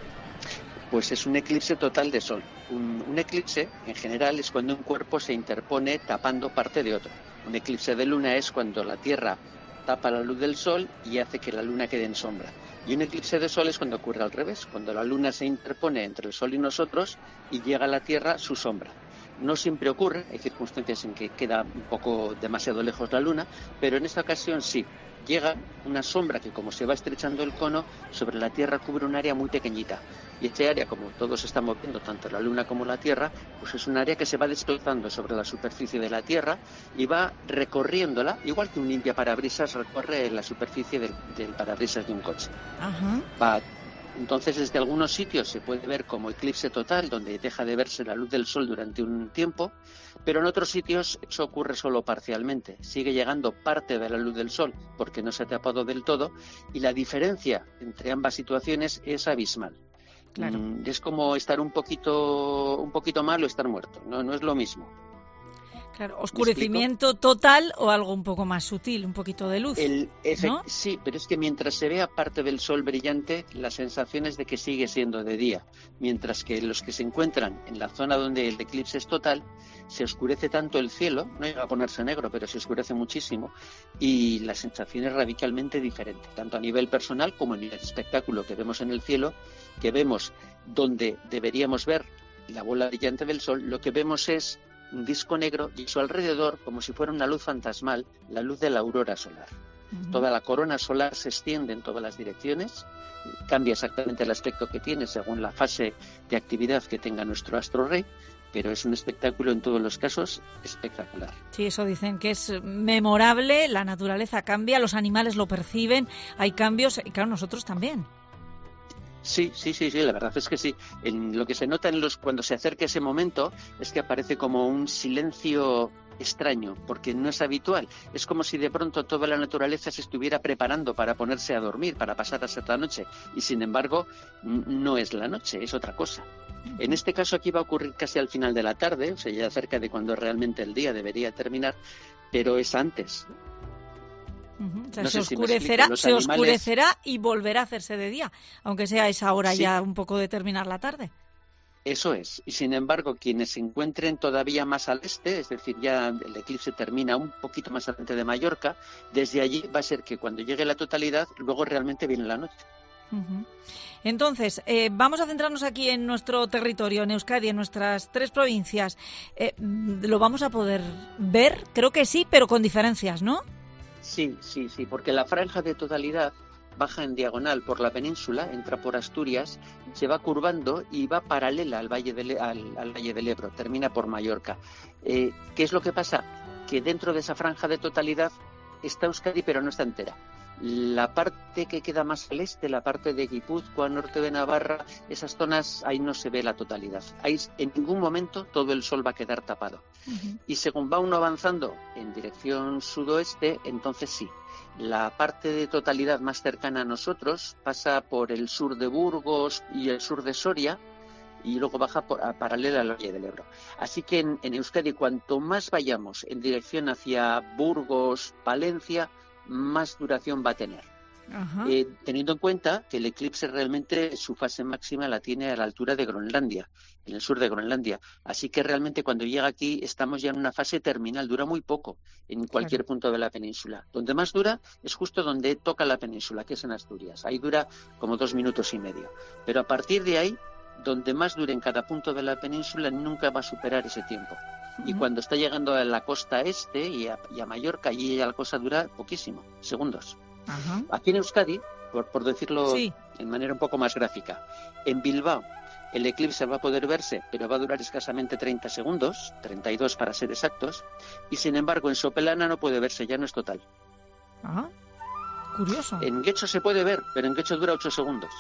Pues es un eclipse total de Sol. Un, un eclipse, en general, es cuando un cuerpo se interpone tapando parte de otro. Un eclipse de luna es cuando la Tierra tapa la luz del Sol y hace que la luna quede en sombra. Y un eclipse de Sol es cuando ocurre al revés, cuando la luna se interpone entre el Sol y nosotros y llega a la Tierra su sombra. No siempre ocurre, hay circunstancias en que queda un poco demasiado lejos la luna, pero en esta ocasión sí. Llega una sombra que, como se va estrechando el cono, sobre la Tierra cubre un área muy pequeñita. Y este área, como todo se está moviendo, tanto la Luna como la Tierra, pues es un área que se va desplazando sobre la superficie de la Tierra y va recorriéndola, igual que un limpiaparabrisas recorre la superficie del, del parabrisas de un coche. Ajá. Va, entonces, desde algunos sitios se puede ver como eclipse total, donde deja de verse la luz del Sol durante un tiempo, pero en otros sitios eso ocurre solo parcialmente. Sigue llegando parte de la luz del Sol porque no se ha tapado del todo y la diferencia entre ambas situaciones es abismal. Claro. Mm, es como estar un poquito, un poquito mal o estar muerto, no, no es lo mismo. Claro, oscurecimiento total o algo un poco más sutil, un poquito de luz. El efect- ¿no? Sí, pero es que mientras se vea parte del Sol brillante, la sensación es de que sigue siendo de día, mientras que los que se encuentran en la zona donde el eclipse es total, se oscurece tanto el cielo, no llega a ponerse negro, pero se oscurece muchísimo, y la sensación es radicalmente diferente, tanto a nivel personal como en el espectáculo que vemos en el cielo, que vemos donde deberíamos ver la bola brillante del Sol, lo que vemos es un disco negro y a su alrededor, como si fuera una luz fantasmal, la luz de la aurora solar. Uh-huh. Toda la corona solar se extiende en todas las direcciones, cambia exactamente el aspecto que tiene según la fase de actividad que tenga nuestro astro rey, pero es un espectáculo en todos los casos espectacular. Sí, eso dicen que es memorable, la naturaleza cambia, los animales lo perciben, hay cambios y claro, nosotros también. Sí, sí, sí, sí, la verdad es que sí. En lo que se nota en los cuando se acerca ese momento es que aparece como un silencio extraño, porque no es habitual. Es como si de pronto toda la naturaleza se estuviera preparando para ponerse a dormir, para pasar a ser la noche, y sin embargo no es la noche, es otra cosa. En este caso aquí va a ocurrir casi al final de la tarde, o sea, ya cerca de cuando realmente el día debería terminar, pero es antes. Uh-huh. O sea, no se sé oscurecerá, si me explico. Los se animales... oscurecerá y volverá a hacerse de día, aunque sea esa hora sí. ya un poco de terminar la tarde. Eso es, y sin embargo quienes se encuentren todavía más al este, es decir, ya el eclipse termina un poquito más adelante de Mallorca, desde allí va a ser que cuando llegue la totalidad, luego realmente viene la noche. Uh-huh. Entonces, eh, vamos a centrarnos aquí en nuestro territorio, en Euskadi, en nuestras tres provincias. Eh, ¿Lo vamos a poder ver? Creo que sí, pero con diferencias, ¿no? Sí, sí, sí, porque la franja de totalidad baja en diagonal por la península, entra por Asturias, se va curvando y va paralela al Valle del, al, al Valle del Ebro, termina por Mallorca. Eh, ¿Qué es lo que pasa? Que dentro de esa franja de totalidad está Euskadi, pero no está entera. La parte que queda más al este, la parte de Guipúzcoa, norte de Navarra, esas zonas, ahí no se ve la totalidad. Ahí en ningún momento todo el sol va a quedar tapado. Uh-huh. Y según va uno avanzando en dirección sudoeste, entonces sí. La parte de totalidad más cercana a nosotros pasa por el sur de Burgos y el sur de Soria y luego baja por, a, paralela al Valle del Ebro. Así que en, en Euskadi, cuanto más vayamos en dirección hacia Burgos, Palencia, más duración va a tener. Eh, teniendo en cuenta que el eclipse realmente su fase máxima la tiene a la altura de Groenlandia, en el sur de Groenlandia. Así que realmente cuando llega aquí estamos ya en una fase terminal, dura muy poco en cualquier claro. punto de la península. Donde más dura es justo donde toca la península, que es en Asturias. Ahí dura como dos minutos y medio. Pero a partir de ahí, donde más dure en cada punto de la península, nunca va a superar ese tiempo. Y uh-huh. cuando está llegando a la costa este y a, y a Mallorca, allí ya la cosa dura poquísimo, segundos. Uh-huh. Aquí en Euskadi, por, por decirlo sí. en manera un poco más gráfica, en Bilbao el eclipse va a poder verse, pero va a durar escasamente treinta segundos, treinta y dos para ser exactos, y sin embargo en Sopelana no puede verse, ya no es total. Ajá. Curioso. En Guecho se puede ver, pero en Guecho dura ocho segundos.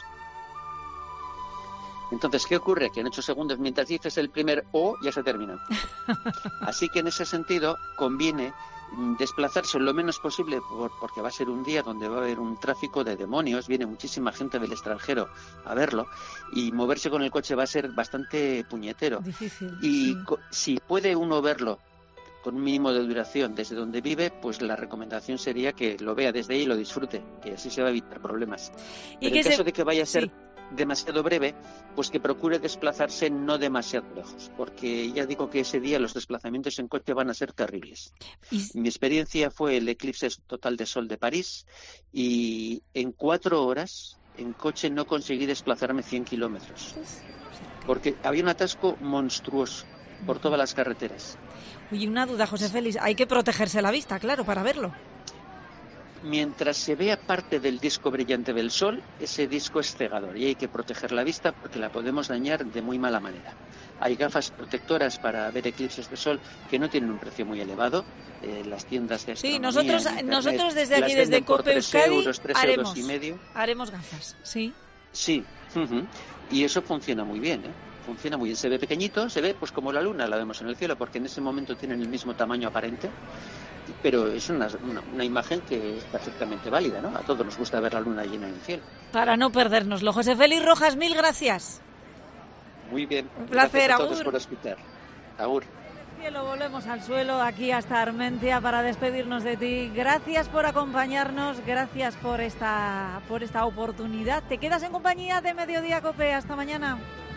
Entonces, ¿qué ocurre? Que en ocho segundos, mientras dices el primer O, ya se termina. Así que en ese sentido conviene desplazarse lo menos posible por, porque va a ser un día donde va a haber un tráfico de demonios, viene muchísima gente del extranjero a verlo y moverse con el coche va a ser bastante puñetero. Difícil. Y sí. co- si puede uno verlo con un mínimo de duración desde donde vive, pues la recomendación sería que lo vea desde ahí y lo disfrute, que así se va a evitar problemas. Y Pero que en caso se... de que vaya a ser... Sí. demasiado breve, pues que procure desplazarse no demasiado lejos, porque ya digo que ese día los desplazamientos en coche van a ser terribles. ¿Y? Mi experiencia fue el eclipse total de sol de París y en cuatro horas en coche no conseguí desplazarme cien kilómetros, porque había un atasco monstruoso por todas las carreteras. Oye, una duda, José Félix, hay que protegerse la vista, claro, para verlo. Mientras se vea parte del disco brillante del Sol, ese disco es cegador y hay que proteger la vista porque la podemos dañar de muy mala manera. Hay gafas protectoras para ver eclipses de sol que no tienen un precio muy elevado. Eh, las tiendas de sí, astronomía, nosotros, Internet, nosotros desde aquí, desde Cope Euskadi, euros, haremos, euros y medio. haremos gafas, sí. Sí, uh-huh. Y eso funciona muy bien, ¿eh? Funciona muy bien. Se ve pequeñito, se ve pues como la luna la vemos en el cielo, porque en ese momento tienen el mismo tamaño aparente. Pero es una, una, una imagen que es perfectamente válida, ¿no? A todos nos gusta ver la luna llena en el cielo. Para no perdérnoslo. José Félix Rojas, mil gracias. Muy bien. Un placer, gracias a todos agur. por escuchar. Agur. Cielo, volvemos al suelo, aquí hasta Armentia, para despedirnos de ti. Gracias por acompañarnos, gracias por esta, por esta oportunidad. Te quedas en compañía de Mediodía Cope. Hasta mañana.